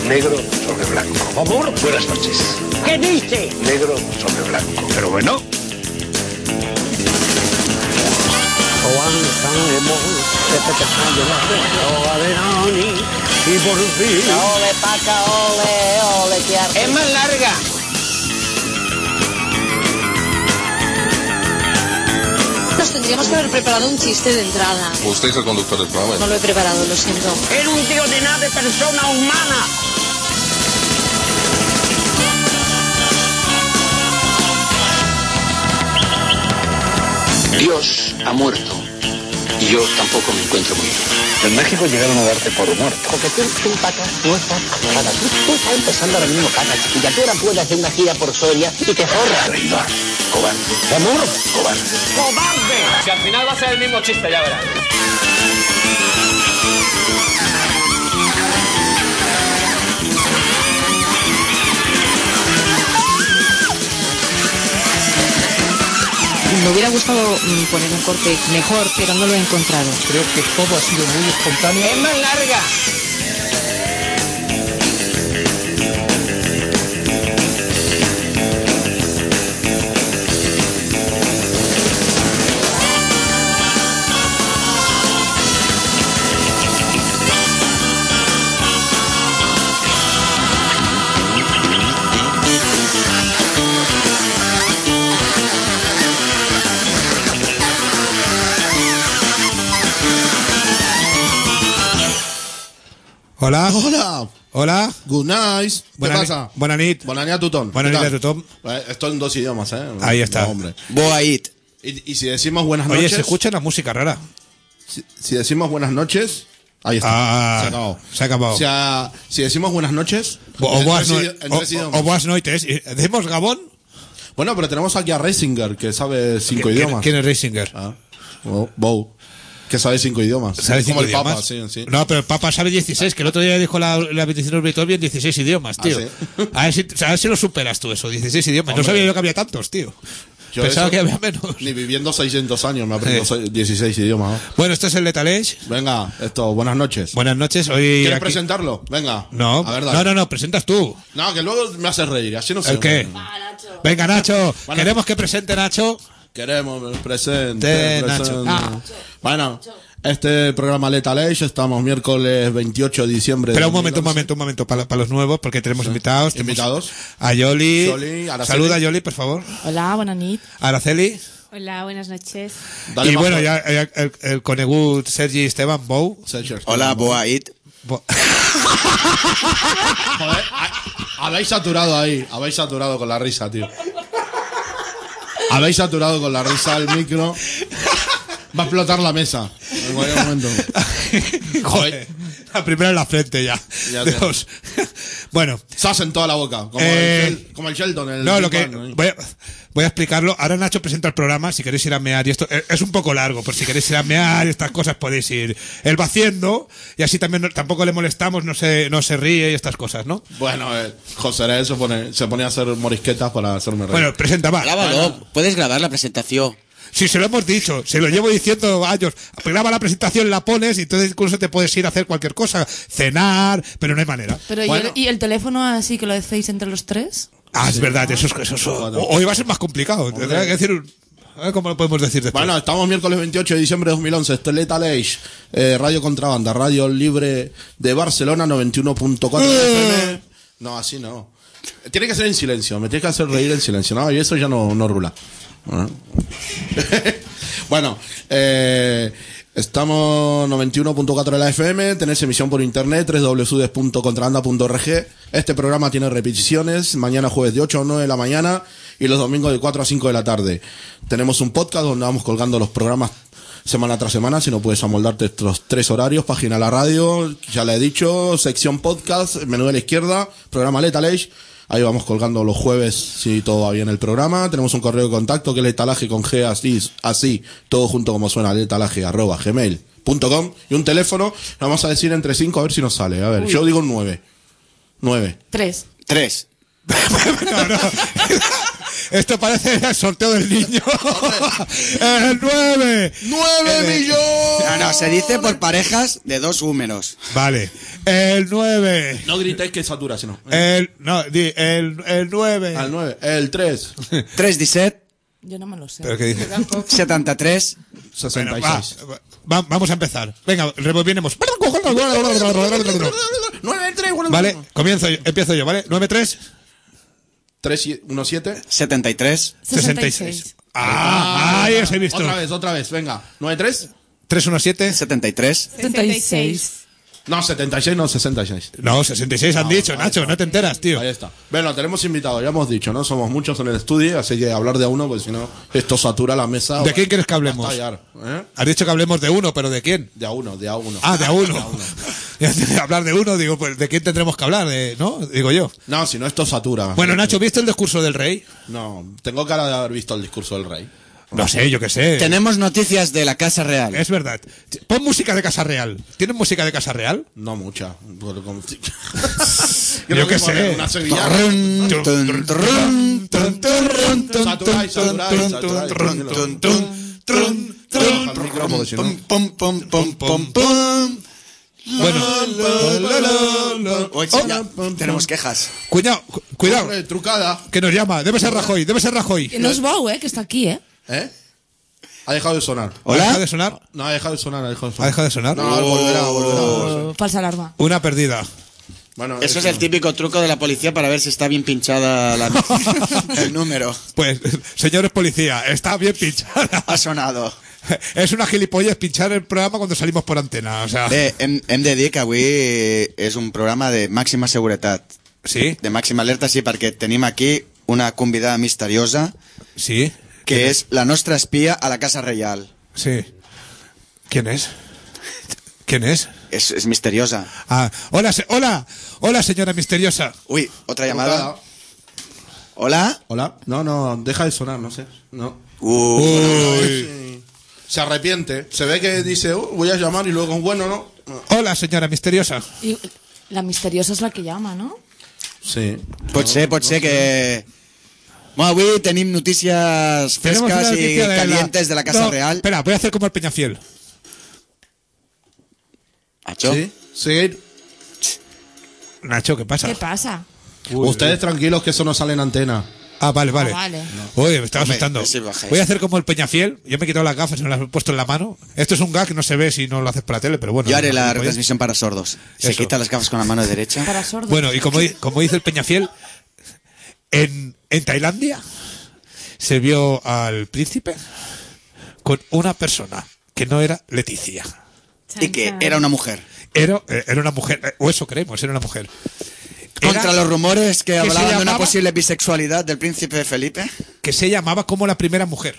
Negro sobre blanco. Amor, Buenas noches. ¿qué dice? Negro sobre blanco. Pero bueno. Avanzaremos desde que sale la roa de Nani y por fin... Ole, paca, ole, que arte. ¡Es más larga! Nos tendríamos que haber preparado un chiste de entrada. Usted es el conductor del programa. No lo he preparado, lo siento. Era un tío de nada de persona humana. Dios ha muerto. Y yo tampoco me encuentro muy bien. En México llegaron a darte por muerto. Porque tú paca, no estás nada. Tú estás empezando ahora mismo, paca, chiquilla. Tú ahora puedes hacer una gira por Soria y te forras. Traidor. Cobarde. ¡Amor! Cobarde. ¡Cobarde! Si al final va a ser el mismo chiste, ya verás. Me hubiera gustado poner un corte mejor, pero no lo he encontrado. Creo que todo ha sido muy espontáneo. ¡Es más larga! Hola. Hola. Hola. Good night. ¿Qué pasa? Buena nit. Buena nit a tothom. Buena nit a tothom. Esto en 2 idiomas, ¿eh? Ahí está. No, hombre. Boait. Y si decimos buenas noches... Oye, se escucha una música rara. Si decimos buenas noches... Ahí está. Se acabó. Se ha acabado. O sea, si decimos buenas noches... O boas idiomas. noites. ¿Decimos Gabón? Bueno, pero tenemos aquí a Reisinger, que sabe 5 idiomas. ¿Quién es Reisinger? Bow. Que sabe 5 idiomas. ¿Sabe 5 como idiomas? el Papa, sí. No, pero el Papa sabe 16, que el otro día dijo la petición obligatoria en 16 idiomas, tío. ¿Ah, sí? a ver si lo superas tú eso, 16 idiomas. Hombre. No sabía yo que había tantos, tío. Yo Pensaba eso, que había menos. Ni viviendo 600 años me aprendo 16 idiomas. ¿No? Bueno, esto es el Lethal Age. Venga, buenas noches. Buenas noches. Hoy ¿Quieres aquí... presentarlo? Venga. No, a ver, dale. no, presentas tú. No, que luego me haces reír, así no sé. ¿El qué? Venga, Nacho. Bueno, Queremos que presente Nacho. Queremos presente. Nacho. Bueno, este programa Lethal Age, estamos miércoles 28 de diciembre. Espera un momento, para los nuevos, porque tenemos invitados. Invitados. A Yoli. Araceli. Saluda a Yoli, por favor. Hola, buena nit. Araceli. Hola, buenas noches. Dale y más bueno, fuerte. ya el conegut Sergi Esteban Bou. Hola, Boait. Joder, habéis saturado ahí. Habéis saturado con la risa, tío. Habéis saturado con la risa el micro. Va a explotar la mesa en cualquier momento. Joder. La primera en la frente ya. Dios. Bueno. Sas en toda la boca. Como el Sheldon. No, lo que... Voy a explicarlo. Ahora Nacho presenta el programa. Si queréis ir a mear, y esto es un poco largo, pero si queréis ir a mear y estas cosas podéis ir. Él va haciendo, y así también tampoco le molestamos, no se ríe y estas cosas, ¿no? Bueno, José se pone a hacer morisquetas para hacerme reír. Bueno, presenta, va. Grábalo. Puedes grabar la presentación. Sí, se lo hemos dicho, se lo llevo diciendo años. Graba la presentación, la pones y entonces incluso te puedes ir a hacer cualquier cosa, cenar, pero no hay manera. Pero Bueno. ¿y el teléfono así que lo hacéis entre los tres? Ah, es verdad, eso hoy va a ser más complicado. Tendrá que decir a ver cómo lo podemos decir después. Bueno, estamos miércoles 28 de diciembre de 2011. Esto es Lethal Age, Radio Contrabanda, Radio Libre de Barcelona, 91.4 FM. No, así no. Tiene que ser en silencio, me tienes que hacer reír en silencio, ¿no? Y eso ya no rula. Bueno, estamos 91.4 de la FM, tenéis emisión por internet, www.contrabanda.org. Este programa tiene repeticiones, mañana jueves de 8 a 9 de la mañana y los domingos de 4 a 5 de la tarde. Tenemos un podcast donde vamos colgando los programas semana tras semana, si no puedes amoldarte estos 3 horarios, página de la radio, ya le he dicho, sección podcast, menú de la izquierda, programa Lethal Age. Ahí vamos colgando los jueves, si todo va bien el programa. Tenemos un correo de contacto que es letalaje con G, así, todo junto como suena, letalaje@gmail.com. Y un teléfono, vamos a decir entre 5 a ver si nos sale. A ver, yo digo un 9. 9. 3. No. Esto parece el sorteo del niño. ¡El 9! ¡9 millones! No, se dice por parejas de 2 números. Vale. El 9. No gritéis que satura, sino. El 9. Al 9. El 3. 3, 17, Yo no me lo sé. ¿Pero qué dice? 73, 66. Vamos a empezar. Venga, rebobinemos. 9, 3, Vale, empiezo yo, ¿vale? 9, 3, 3, 1, 7. 73, 66. Ahí os he visto. Otra vez, venga. 9, 3. 3, 1, 7. 73, 76. No, 76, no, 66. No, 66 han dicho, Nacho, no te enteras, tío. Ahí está. Bueno, tenemos invitados, ya hemos dicho, ¿no? Somos muchos en el estudio, así que hablar de uno, pues si no, esto satura la mesa. ¿De quién quieres que hablemos? Va a estallar, ¿eh? Has dicho que hablemos de uno, pero ¿de quién? De a uno. Ah, de a uno. Hablar de uno, digo, pues ¿de quién tendremos que hablar? ¿No? Digo yo. No, si no, esto satura. Bueno, Nacho, ¿viste el discurso del rey? No, tengo cara de haber visto el discurso del rey. No sé, yo qué sé. Tenemos noticias de la Casa Real. Es verdad. Pon música de Casa Real. ¿Tienen música de Casa Real? No mucha. Yo qué sé. Una sevillana. Saturáis. Bueno. Oye, ya, tenemos quejas. Cuidado. Hombre, trucada. Que nos llama. Debe ser Rajoy. Que no es Bau, que está aquí, ¿Eh? Ha dejado de sonar. ¿Hola? ¿Ha dejado de sonar? No, ha dejado de sonar. ¿Ha dejado de sonar? No, volverá. Falsa alarma. Una perdida. Bueno, Eso es el típico truco de la policía para ver si está bien pinchada el número. Pues, señores policía, está bien pinchada. Ha sonado. Es una gilipollas pinchar el programa cuando salimos por antena, o sea... Bé, hem de dir que avui és un programa de màxima seguretat. Sí? De màxima alerta, sí, perquè tenim aquí una convidada misteriosa Sí. que és la nostra espia a la Casa Reial. Sí. ¿Quién es? ¿Quién es? És misteriosa. Ah, hola, señora misteriosa. Uy, otra llamada. Hola. Hola. No, deja de sonar, no sé. No. Uy. Se arrepiente. Se ve que dice, voy a llamar y luego, bueno, no. Hola, señora misteriosa. Y la misteriosa es la que llama, ¿no? Sí. Pot ser que... Bueno, avui tenim notícies Tenemos una frescas y noticia calientes de la Casa No, Real. Espera, voy a hacer como el Peñafiel. Nacho. Sí. Seguir. Nacho, ¿qué pasa? ¿Qué pasa? Ustedes tranquilos que eso no sale en antena. Ah, vale. Vale. Uy, me estaba Hombre, asustando. ese baja Voy a eso. hacer como el Peñafiel. Yo me he quitado las gafas y me las he puesto en la mano. Esto es un gag que no se ve si no lo haces para la tele, pero bueno. Yo haré la Oye. retransmisión para sordos. Se Eso. quita las gafas con la mano derecha. Para sordos. Bueno, y como dice el Peñafiel, en Tailandia se vio al príncipe con una persona que no era Leticia. Y que era una mujer. Era una mujer, o eso creemos, era una mujer. Contra los rumores que se hablaban de una llamaba- posible bisexualidad del príncipe Felipe. Que se llamaba como la primera mujer.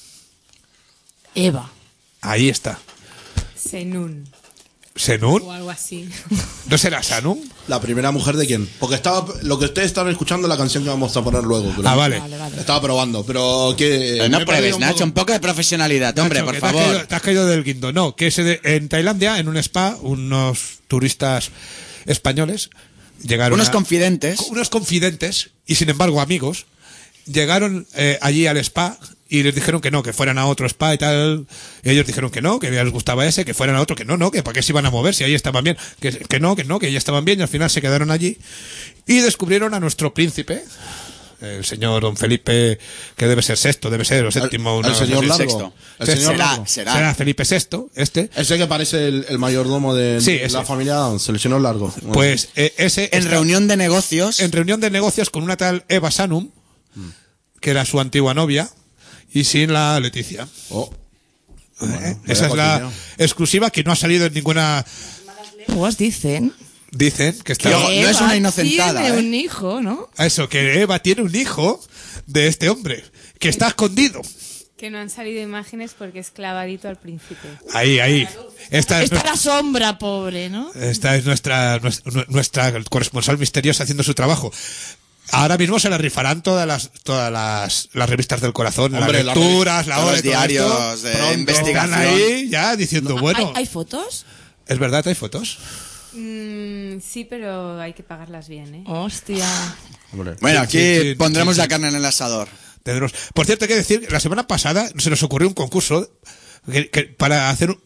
Eva. Ahí está. Senun ¿Senún? o algo así. ¿No será Sanum? ¿La primera mujer de quién? Porque estaba lo que ustedes estaban escuchando la canción que vamos a poner luego. creo. Ah, vale. Estaba probando, pero que... No me he perdido pruebes, un Nacho, poco. un poco de profesionalidad, hombre, Nacho, por que favor. Te has caído del guindo. No, que en Tailandia, en un spa, unos turistas españoles llegaron Unos confidentes. unos confidentes y sin embargo amigos llegaron allí al spa y les dijeron que no, que fueran a otro spa y tal. Y ellos dijeron que no, que les gustaba ese, que fueran a otro, que no, que para qué se iban a mover si ahí estaban bien, que no, que ya estaban bien, y al final se quedaron allí y descubrieron a nuestro príncipe, el señor don Felipe, que debe ser sexto, debe ser o séptimo. El señor Largo. sexto. El señor Será, Largo. será. Felipe VI, este. Ese que parece el mayordomo de Sí, ese. la familia Downs, el señor Largo. Pues ese En está reunión de negocios. en reunión de negocios con una tal Eva Sanum, que era su antigua novia, y sin la Leticia. Oh. Esa es la exclusiva que no ha salido en ninguna. Pues dicen. Dicen que está. No es una inocentada, Tiene ¿eh? un hijo, ¿no? Eso, que Eva tiene un hijo de este hombre, que está escondido. Que no han salido imágenes porque es clavadito al príncipe. Ahí. Esta es, Está a la sombra, pobre, ¿no? esta es nuestra corresponsal misteriosa haciendo su trabajo. Ahora mismo se la rifarán todas las revistas del corazón, Hombre, las lecturas, la todos hora los y todo diarios esto. de Pronto investigación. Están ahí ya diciendo, bueno, ¿Hay fotos? es verdad, hay fotos. Sí, pero hay que pagarlas bien, ¿eh? Hostia. Hombre. Bueno, Sí, aquí sí, pondremos sí, la carne en el asador. Tendremos. Por cierto, hay que decir, la semana pasada se nos ocurrió un concurso para hacer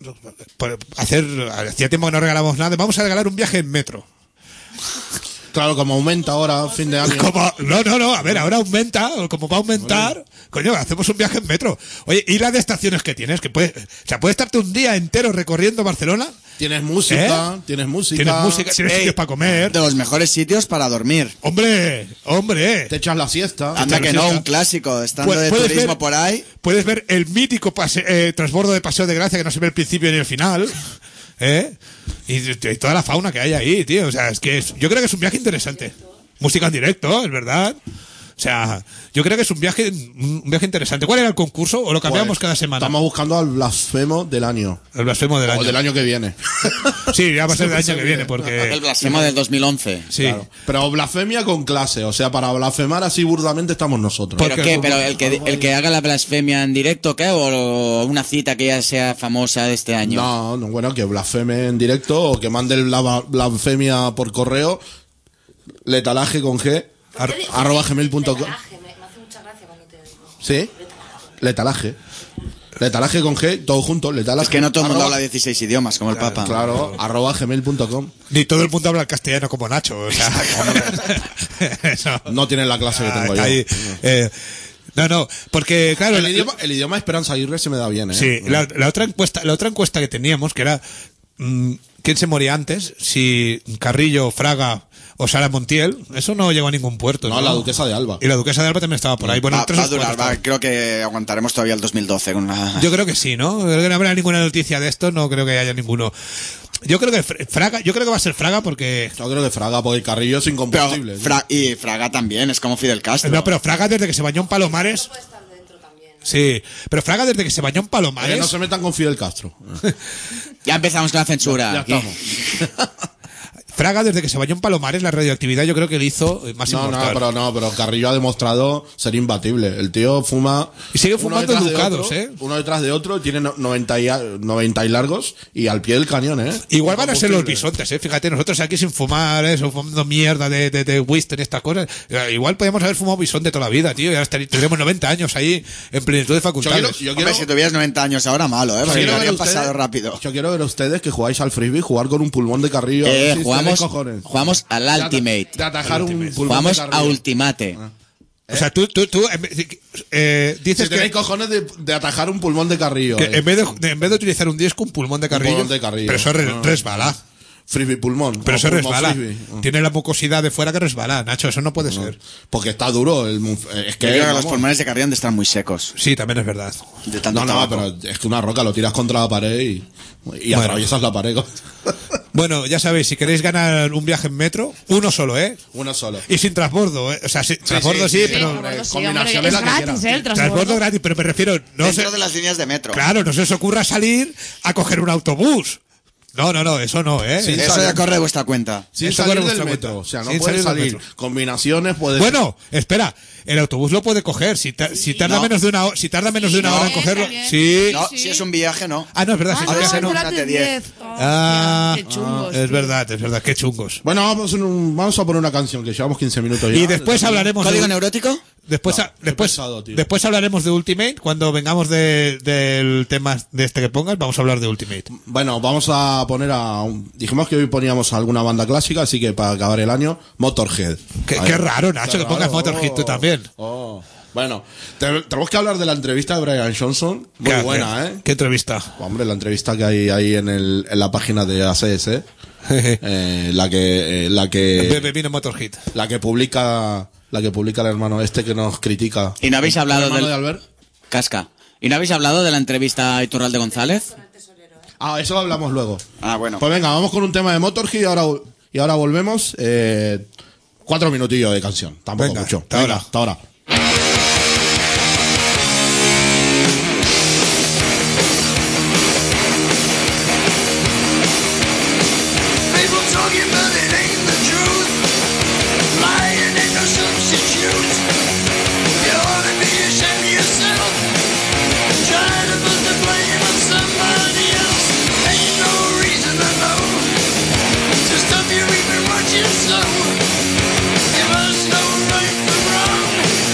hacía tiempo que no regalamos nada, vamos a regalar un viaje en metro. Claro, como aumenta ahora, fin de año. No, a ver, ahora aumenta, como va a aumentar, coño, hacemos un viaje en metro. Oye, ¿y la de estaciones que tienes? Puedes estarte un día entero recorriendo Barcelona. Tienes música, tienes tienes sitios para comer. De los mejores sitios para dormir. Hombre. Te echas la siesta. Anda que no, un clásico, estando de turismo por ahí. Puedes ver el mítico transbordo de Paseo de Gracia que no se ve el principio ni el final. Y toda la fauna que hay ahí, tío. O sea, yo creo que es un viaje interesante. Música en directo, es verdad. O sea, yo creo que es un viaje interesante. ¿Cuál era el concurso? ¿O lo cambiamos cada semana? Estamos buscando al blasfemo del año. El blasfemo del año. O del año que viene. Sí, ya va a ser del año que viene, porque... El blasfemo del 2011. Sí. Claro. Pero blasfemia con clase. O sea, para blasfemar así burdamente estamos nosotros. ¿Pero qué? ¿Pero el que haga la blasfemia en directo, qué? ¿O una cita que ya sea famosa de este año? No, bueno, que blasfeme en directo o que mande la blasfemia por correo. Letalaje con G. @gmail.com. Me hace mucha gracia cuando te digo. ¿Sí? Letalaje. Letalaje con G, todo junto. Letalaje. Es que no todo el mundo habla 16 idiomas como el Papa. Claro, @gmail.com. Ni todo el mundo habla el castellano como Nacho. O sea, no tienen la clase que tengo yo. Ahí, no, porque claro... El idioma de Esperanza Aguirre se me da bien, ¿eh? Sí, la otra encuesta que teníamos, que era ¿quién se moría antes? Si Carrillo, Fraga o Sara Montiel. Eso no llegó a ningún puerto. No, la Duquesa de Alba. Y la Duquesa de Alba también estaba por ahí. Bueno, creo que aguantaremos todavía el 2012 con la... Yo creo que sí, ¿no? Creo que no habrá ninguna noticia de esto, no creo que haya ninguno. Yo creo que Fraga, va a ser Fraga porque... Yo creo que Fraga, porque Carrillo es incombustible. Y Fraga también, es como Fidel Castro. No, pero Fraga desde que se bañó en Palomares... Sí, pero Fraga desde que se bañó en Palomares... No se metan con Fidel Castro. Ya empezamos con la censura. Ya estamos. Fraga, desde que se bañó en Palomares, la radioactividad yo creo que le hizo más inmortal. Pero Carrillo ha demostrado ser imbatible. El tío fuma... Y sigue fumando educados, uno detrás de otro, tiene 90 y largos y al pie del cañón, Igual van a ser los bisontes, Fíjate, nosotros aquí sin fumar, fumando mierda de Winston y estas cosas. Igual podríamos haber fumado bisonte toda la vida, tío. Y ahora tendremos 90 años ahí en plenitud de facultades. Yo quiero... si tuvieras 90 años ahora, malo, Porque lo habrían pasado rápido. Yo quiero ver a ustedes que jugáis al frisbee, jugar con un pulmón de Carrillo. Jugamos al Ultimate. De atajar un pulmón jugamos de a Ultimate. O sea, tú dices si tenéis cojones de atajar un pulmón de Carrillo. Que en vez de utilizar un disco, un pulmón de Carrillo. Pero eso resbala. Frisbee pulmón. Pero eso resbala. Tiene la mucosidad de fuera que resbala, Nacho. Eso no puede ser. Porque está duro. Es que los pulmones de Carrillo han de estar muy secos. Sí, también es verdad. Pero es que una roca lo tiras contra la pared y atraviesas la pared. Bueno, ya sabéis, si queréis ganar un viaje en metro, uno solo, Uno solo. Y sin transbordo, O sea, transbordo sí, pero... Combinaciones es gratis, el transbordo gratis, pero me refiero... Dentro de las líneas de metro. Claro, no se os ocurra salir a coger un autobús. No, eso no, Eso ya corre de vuestra cuenta. Sin salir del metro. O sea, no puedes salir. Combinaciones puedes... Bueno, espera. El autobús lo puede coger. Si tarda menos de una hora, en cogerlo... Sí. No, si es un viaje, no. Ah, no, es verdad. Si es un viaje, no. Durante 10. Qué chungos. Es verdad, qué chungos. Bueno, vamos a poner una canción que llevamos 15 minutos ya. Y después hablaremos... ¿Código neurótico? Después hablaremos de Ultimate. Cuando vengamos del tema de este que pongas, vamos a hablar de Ultimate. Bueno, vamos a poner dijimos que hoy poníamos alguna banda clásica, así que para acabar el año, Motorhead. Qué raro, Nacho, que pongas Motorhead tú también. Bueno, tenemos que hablar de la entrevista de Brian Johnson. Muy buena, ¿Qué entrevista? Hombre, la entrevista que hay ahí en la página de ACS. La que Bebe vino Motorhead. La que publica el hermano que nos critica. ¿Y no habéis hablado de Albert? Casca. ¿Y no habéis hablado de la entrevista a Iturralde González? Eso lo hablamos luego. Bueno. Pues venga, vamos con un tema de Motorhead y ahora volvemos. 4 minutillos de canción. Tampoco mucho. Hasta ahora. Slow. You must know right from wrong.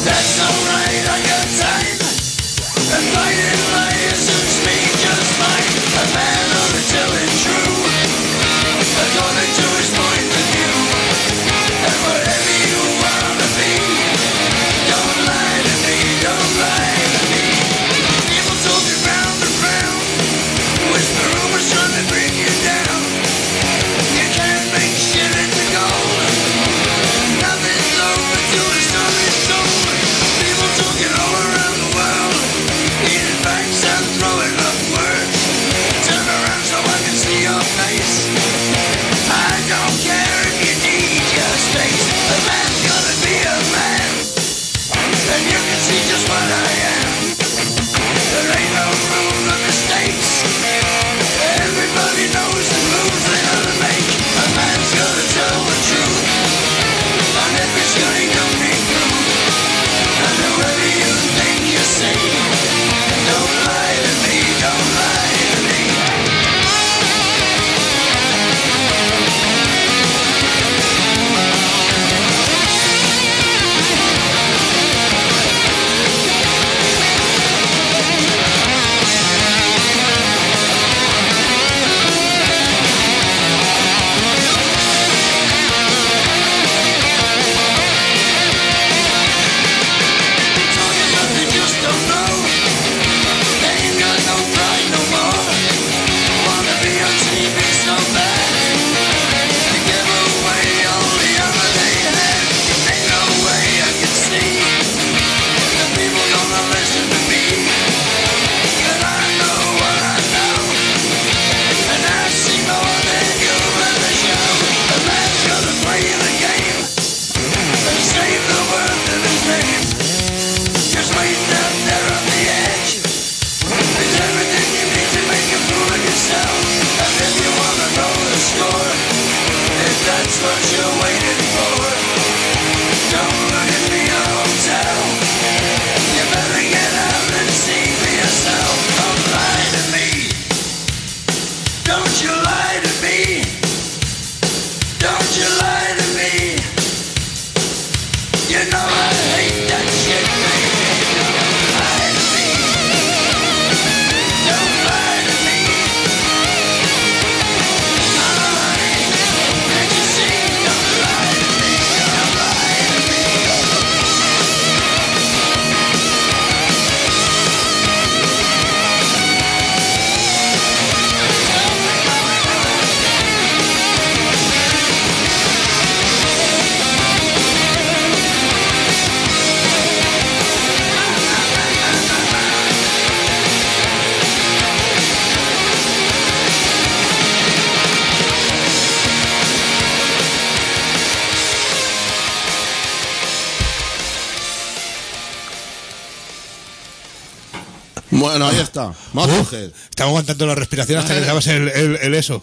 Bueno, ahí está. Estaba aguantando la respiración hasta que dabas el eso.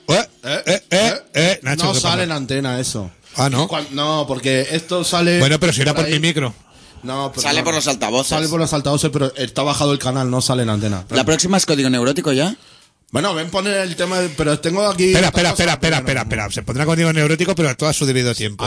Nacho, no sale en antena eso. Ah, ¿no? No, porque esto sale... Bueno, pero si era por mi micro. No, pero sale por los altavoces. Sale por los altavoces, pero está bajado el canal, no sale en antena. ¿La próxima es Código Neurótico ya? Bueno, ven poner el tema, pero tengo aquí... Espera. Se pondrá Código Neurótico, pero a todo a su debido tiempo.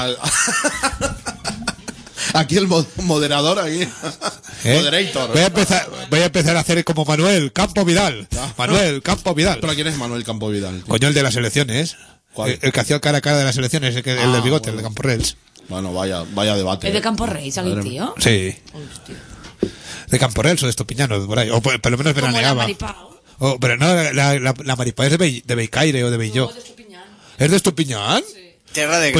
Aquí el moderador, aquí. Moderator. Voy a empezar a hacer como Manuel Campo Vidal. Manuel Campo Vidal. ¿Pero quién es Manuel Campo Vidal? Tío? Coño, el de las elecciones. ¿Cuál? El que hacía el cara a cara de las elecciones, el del bigote, el de Camporrels. Bueno, vaya debate. ¿Es de Camporrels, aquí, tío? Sí. De Camporrels o de Estupiñano, por ahí. O por lo menos veraneaba. Pero no, la Maripá es de Beicaire o de Beilló. ¿Es de Estupiñán? Sí. Tierra de pues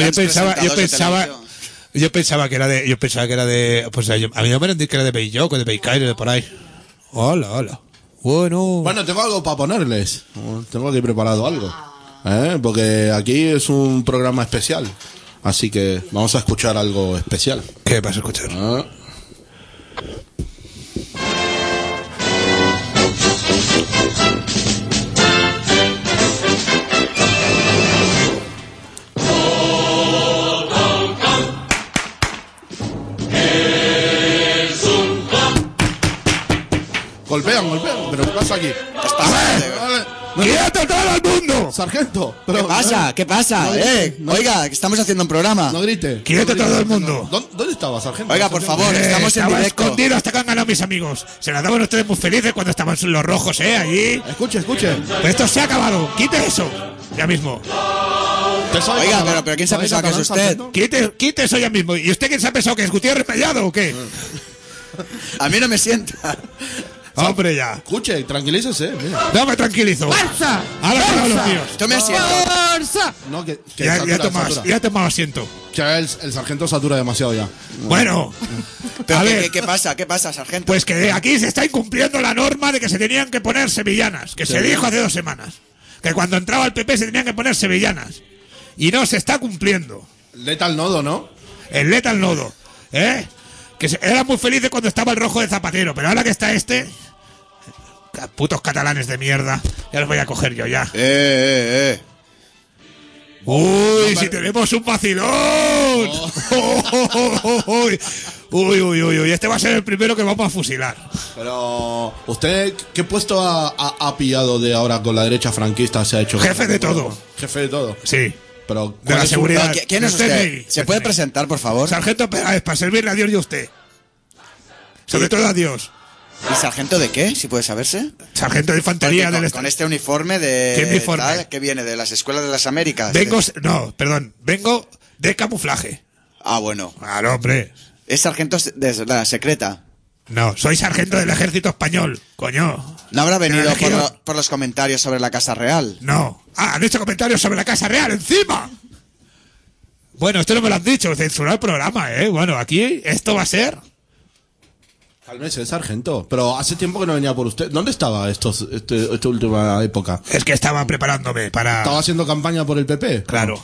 yo grandes pensaba que era de, pues a mí no me han dicho que era de Beilló o de Beicaire de por ahí. Hola. Bueno, tengo algo para ponerles. Tengo aquí preparado algo. Porque aquí es un programa especial. Así que vamos a escuchar algo especial. ¿Qué vas a escuchar? Golpean, pero ¿qué pasa aquí? ¡Quieto todo el mundo! Sargento. ¿Qué pasa? ¿Qué pasa? Oiga, que estamos haciendo un programa. No grite. ¡Quieto todo el mundo! ¿Dónde estaba, sargento? Oiga, por favor, estamos en estaba directo. escondido hasta que han ganado mis amigos. Se las daban ustedes muy felices cuando estaban los rojos, allí. Escuche. Pero esto se ha acabado. Quite eso. Ya mismo. Oiga, pero ¿quién se ha pensado que es usted? Quite eso ya mismo. ¿Y usted quién se ha pensado que es? ¿Gutiérrez Mellado o qué? A mí no me sienta. Hombre, ya. Escuche, tranquilícese. Mira. No me tranquilizo. ¡Fuerza! Ahora son los míos. Tome asiento. ¡Fuerza! No, que Ya satura. he tomado asiento. Que el sargento satura demasiado ya. Bueno. Pero A ver. ¿qué pasa? ¿Qué pasa, sargento? Pues que aquí se está incumpliendo la norma de que se tenían que poner sevillanas, que se dijo hace 2 semanas. Que cuando entraba el PP se tenían que poner sevillanas. Y no se está cumpliendo. Letal nodo, ¿no? El letal nodo. Que era muy feliz cuando estaba el rojo de Zapatero, pero ahora que está este... Putos catalanes de mierda. Ya los voy a coger yo ya. Uy, si tenemos un vacilón. Uy, este va a ser el primero que vamos a fusilar. Pero, ¿usted qué puesto ha pillado de ahora con la derecha franquista? Se ha hecho Jefe de todo. Jefe de todo. Sí. Pero, De la seguridad. ¿Quién es usted? ¿Se puede presentar, por favor? Sargento Peláez, para servirle a Dios y a usted. Sobre todo a Dios. ¿Y sargento de qué? Si puede saberse. Sargento de infantería Porque del con este uniforme de... ¿Qué uniforme? ¿Qué viene? ¿De las escuelas de las Américas? Vengo de camuflaje. Ah, bueno. Claro, hombre. ¿Es sargento de la secreta? No, soy sargento del ejército español, coño. ¿No habrá venido Pero por los comentarios sobre la Casa Real? No. Ah, han hecho comentarios sobre la Casa Real, encima. Bueno, esto no me lo han dicho, censurado el programa, Bueno, aquí esto va a ser... Cálmese, sargento. Pero hace tiempo que no venía por usted. ¿Dónde estaba esta última época? Es que estaba preparándome para... ¿Estaba haciendo campaña por el PP? Claro.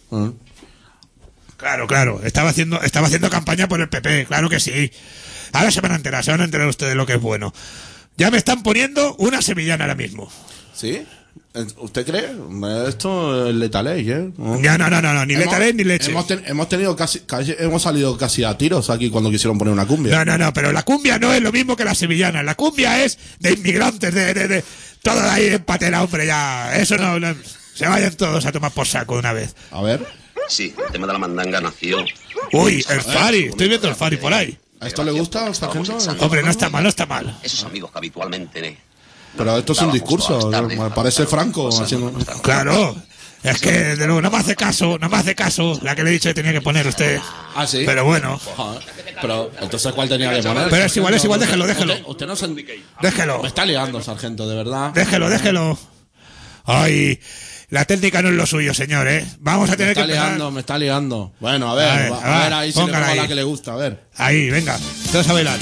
Claro. Estaba haciendo campaña por el PP, claro que sí. Ahora se van a enterar ustedes de lo que es bueno. Ya me están poniendo una sevillana ahora mismo. ¿Sí? ¿Usted cree? Esto es letaley, No, ni letaley ni leche. Hemos tenido hemos salido casi a tiros aquí cuando quisieron poner una cumbia. No, pero la cumbia no es lo mismo que la sevillana. La cumbia es de inmigrantes, de todo ahí en patera, hombre, ya. Eso no, se vayan todos a tomar por saco de una vez. A ver. Sí, el tema de la mandanga nació. Uy, el Fari, estoy viendo el Fari por ahí. ¿A esto le gusta, sargento? Hombre, no está mal. Esos amigos que habitualmente... Pero esto es un discurso, parece Franco haciendo... Claro, es que de luego no me hace caso la que le he dicho que tenía que poner usted. Ah, sí. Pero bueno. Pero entonces ¿cuál tenía que poner? Pero es igual, déjelo. Usted no se... Déjelo. Me está liando, sargento, de verdad. Déjelo. Ay, la técnica no es lo suyo, señor, Vamos a tener que empezar. Me está liando. Bueno, a ver ahí si le pongo la que le gusta, a ver. Ahí, venga, todos a bailar.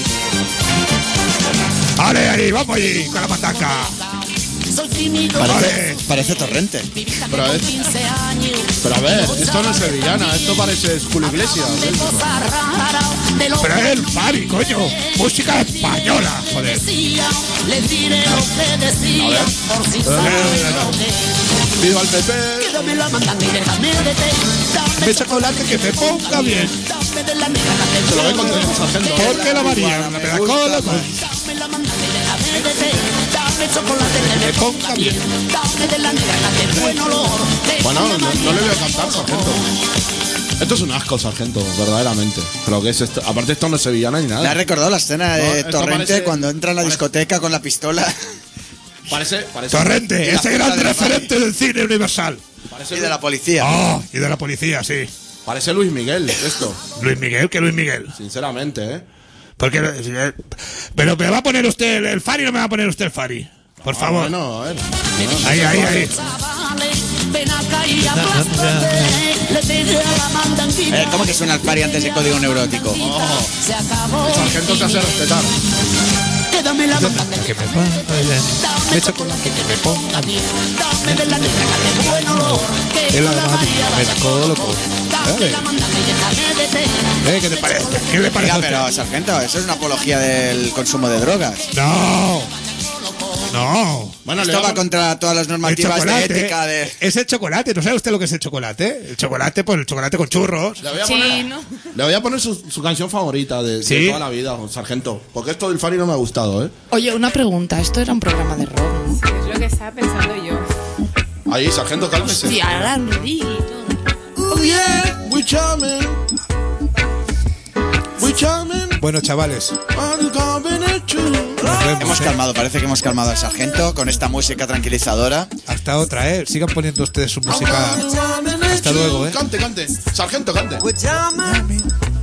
Ahí, vamos allí, con la mandaca. Parece Torrente. Pero a ver, esto no es sevillana, esto parece Julio Iglesias. Pero es el Fari, coño. Música española, joder. A ver. Viva el PP. De chocolate que me ponga bien. Se lo ve contento, sargento. Porque la María me da cola con... Me ponga bien. Bueno, no le voy a cantar, sargento. Esto es un asco, sargento, verdaderamente. Pero que es esto. Aparte esto no es sevillana ni nada. Me ha recordado la escena de Torrente parece... cuando entra en la discoteca con la pistola. Parece Torrente, ese gran referente del cine universal. Y de la policía. Y de la policía, sí. Parece Luis Miguel, esto. Luis Miguel. Sinceramente, Porque... Pero me va a poner usted el Fari o no me va a poner usted el Fari. Por favor. Bueno, a ver. Ahí. ¿Cómo que suena el Fari antes de Código Neurótico? El sargento te hace respetar. Dame la mandanga que me ponga bien. De chocolate que me ponga bien. Dame de la negra que de buen olor. Que la María me da coloco. Dame la mandanga y déjame de ¿Qué te parece? ¿Qué le parece? Pero, sargento, eso es una apología del consumo de drogas. No. No. Bueno, Esto va contra todas las El normativas de chocolate. ética de... Es el chocolate. ¿No sabe usted lo que es el chocolate? El chocolate, pues el chocolate con churros. Le voy a Sí, poner, ¿no? le voy a poner su canción favorita de ¿Sí? toda la vida, Sargento. Porque esto del Fari no me ha gustado, ¿eh? Oye, una pregunta. Esto era un programa de rock, ¿no? Es lo que estaba pensando yo. Ahí, Sargento, cálmese. Hostia, la y todo. Oh yeah, we charming. We charming. Bueno, chavales, I'm coming at you. nos vemos. Hemos calmado, parece que hemos calmado al sargento con esta música tranquilizadora. Hasta otra, ¿eh? Sigan poniendo ustedes su música. Hasta luego, ¿eh? Cante, cante. Sargento, cante. We charming.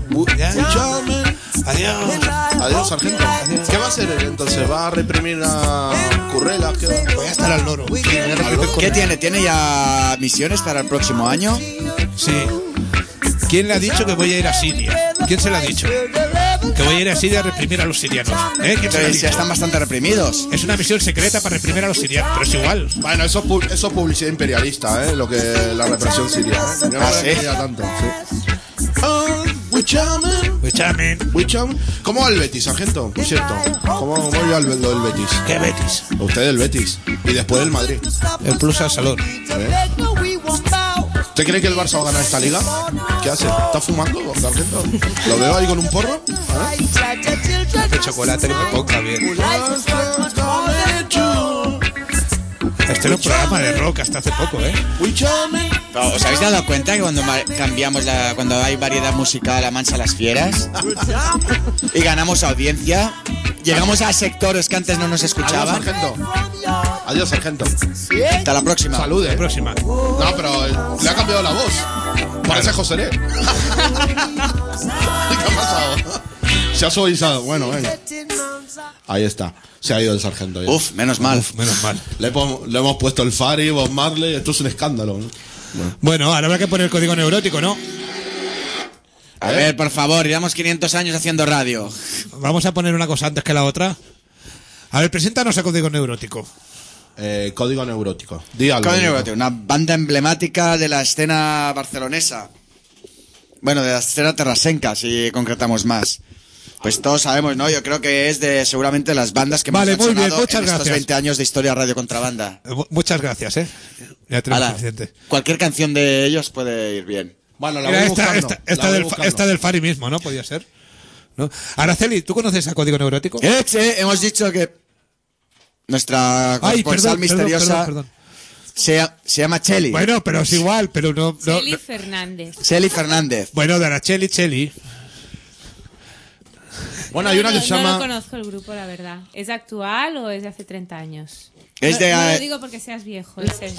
Adiós. Adiós, Sargento. ¿Qué va a hacer él entonces? ¿Va a reprimir a Currela? Voy a estar al loro. ¿Qué tiene? ¿Tiene ya misiones para el próximo año? Sí. ¿Quién le ha dicho que voy a ir a Siria? ¿Quién se lo ha dicho? Que voy a ir a Siria a reprimir a los sirianos. ¿Eh? ¿Quién se lo ha Pero dicho? ya están bastante reprimidos. Es una misión secreta para reprimir a los sirianos, pero es igual. Bueno, eso es publicidad imperialista, ¿eh? Lo que la represión siria, ¿eh? Yo no ¿sí? le quería tanto, sí. We charming. ¿Cómo va el Betis, Sargento? Por cierto. ¿Cómo va lo del Betis? ¿Qué Betis? Usted el Betis. Y después el Madrid. El plus al salón. ¿Usted cree que el Barça va a ganar esta liga? ¿Qué hace? ¿Está fumando, Sargento? ¿Lo veo ahí con un porro? El chocolate que me ponga bien. Este era un programa de rock hasta hace poco, ¿eh? Pero, ¿os habéis dado cuenta que cuando cuando hay variedad musical amansa las fieras y ganamos audiencia, llegamos a sectores que antes no nos escuchaban? Adiós, Sargento. Hasta la próxima. Salud, La próxima. No, pero le ha cambiado la voz. Parece José Le. ¿Qué ha pasado? Se ha suavizado. Bueno, venga. Ahí está. Se ha ido el sargento. Ya. Uf, menos mal. Menos mal. Le hemos puesto el Fari, Bob Marley. Esto es un escándalo, ¿no? Bueno, ahora habrá que poner el código neurótico, ¿no? A ver, por favor, llevamos 500 años haciendo radio. Vamos a poner una cosa antes que la otra. A ver, preséntanos el código neurótico. Código neurótico. Dígalo. Código Neurótico, una banda emblemática de la escena barcelonesa. Bueno, de la escena terrasenca, si concretamos más. Pues todos sabemos, ¿no? Yo creo que es de seguramente las bandas que Vale, más han muy bien, sonado muchas en estos gracias. 20 años de historia Radio Contrabanda. Muchas gracias, ¿eh? Ya tenemos Ala, suficiente. cualquier canción de ellos puede ir bien. Bueno, la Mira, voy buscando. esta del Fari mismo, ¿no? Podía ser. ¿No? Araceli, ¿tú conoces a Código Neurótico? Sí, hemos dicho que nuestra corresponsal misteriosa perdón. Se llama Cheli. Bueno, pero es igual, pero no... Cheli Fernández. Cheli Fernández. Bueno, de Araceli, Cheli. Bueno, hay una que se No llama... lo conozco el grupo, la verdad. ¿Es actual o es de hace 30 años? Es de... No lo digo porque seas viejo.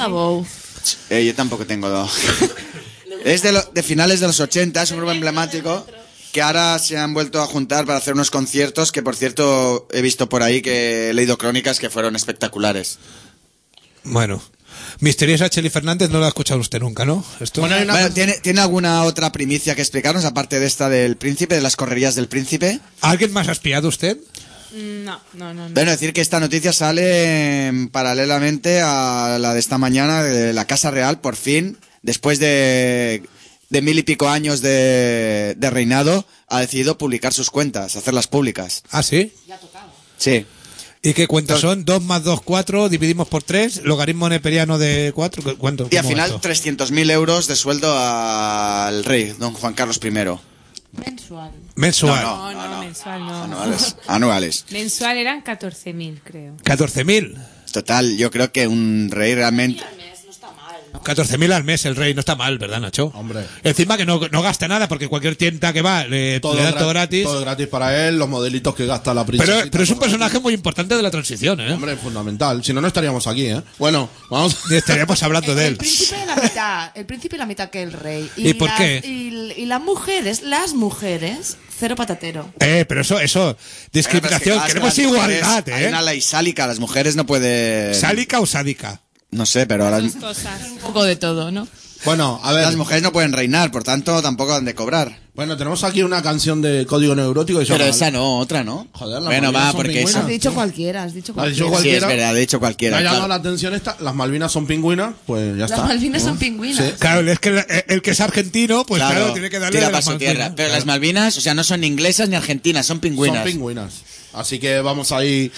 Yo tampoco tengo... Es de finales de los 80, es un grupo emblemático que ahora se han vuelto a juntar para hacer unos conciertos que, por cierto, he visto por ahí que he leído crónicas que fueron espectaculares. Bueno, misteriosa Cheli Fernández no la ha escuchado usted nunca, ¿no? Esto... Bueno, ¿tiene alguna otra primicia que explicarnos, aparte de esta del Príncipe, de las correrías del Príncipe? ¿Alguien más ha espiado usted? No. Bueno, decir que esta noticia sale paralelamente a la de esta mañana de la Casa Real, por fin, después de 1000 y pico años de reinado, ha decidido publicar sus cuentas, hacerlas públicas. ¿Ah, sí? Sí. ¿Y qué cuentas son? 2 más 2, 4, dividimos por 3, logaritmo neperiano de 4, ¿cuánto? Y al ¿Cómo final va esto? 300.000 euros de sueldo al rey, don Juan Carlos I. Mensual. Mensual. No, mensual no. Anuales. Mensual eran 14.000, creo. 14.000. Total, yo creo que un rey realmente... 14.000 al mes el rey, no está mal, ¿verdad, Nacho? Hombre. Encima que no gasta nada, porque cualquier tienda que va le dan todo gratis. Todo gratis para él, los modelitos que gasta la princesa. Pero es un personaje muy importante de la transición, ¿eh? Hombre, fundamental. Si no, no estaríamos aquí, ¿eh? Bueno, vamos. Y estaríamos hablando de él. El príncipe la mitad que el rey. ¿Y por qué? Y las mujeres, cero patatero. Pero eso, discriminación, queremos igualdad, Hay ¿eh? una ley sálica, las mujeres no pueden... ¿Sálica o sádica? No sé, pero ahora... Dos cosas. Un poco de todo, ¿no? Bueno, a ver. Las mujeres no pueden reinar, por tanto tampoco han de cobrar. Bueno, tenemos aquí una canción de Código Neurótico. Pero esa no, otra no. Joder, las bueno, Malvinas va, son porque pingüinas. eso... Has dicho cualquiera, has dicho cualquiera. dicho cualquiera. Sí, es verdad, he dicho cualquiera. Me ha llamado claro. la atención esta. Las Malvinas son pingüinas, pues ya está. Las Malvinas ¿no? son pingüinas. Sí. Claro, es que el que es argentino, pues claro, tiene que darle tira de para las su Malvinas. tierra. Pero Claro. las Malvinas, o sea, no son ni inglesas ni argentinas, son pingüinas. Son pingüinas. Así que vamos ahí.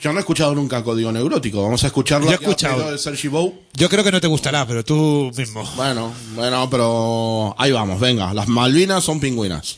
Yo no he escuchado nunca Código Neurótico. Vamos a escucharlo. Yo he aquí a escuchado. pedido de Sergi Bou. Yo creo que no te gustará, pero tú mismo. Bueno, pero ahí vamos, venga. Las Malvinas son pingüinas.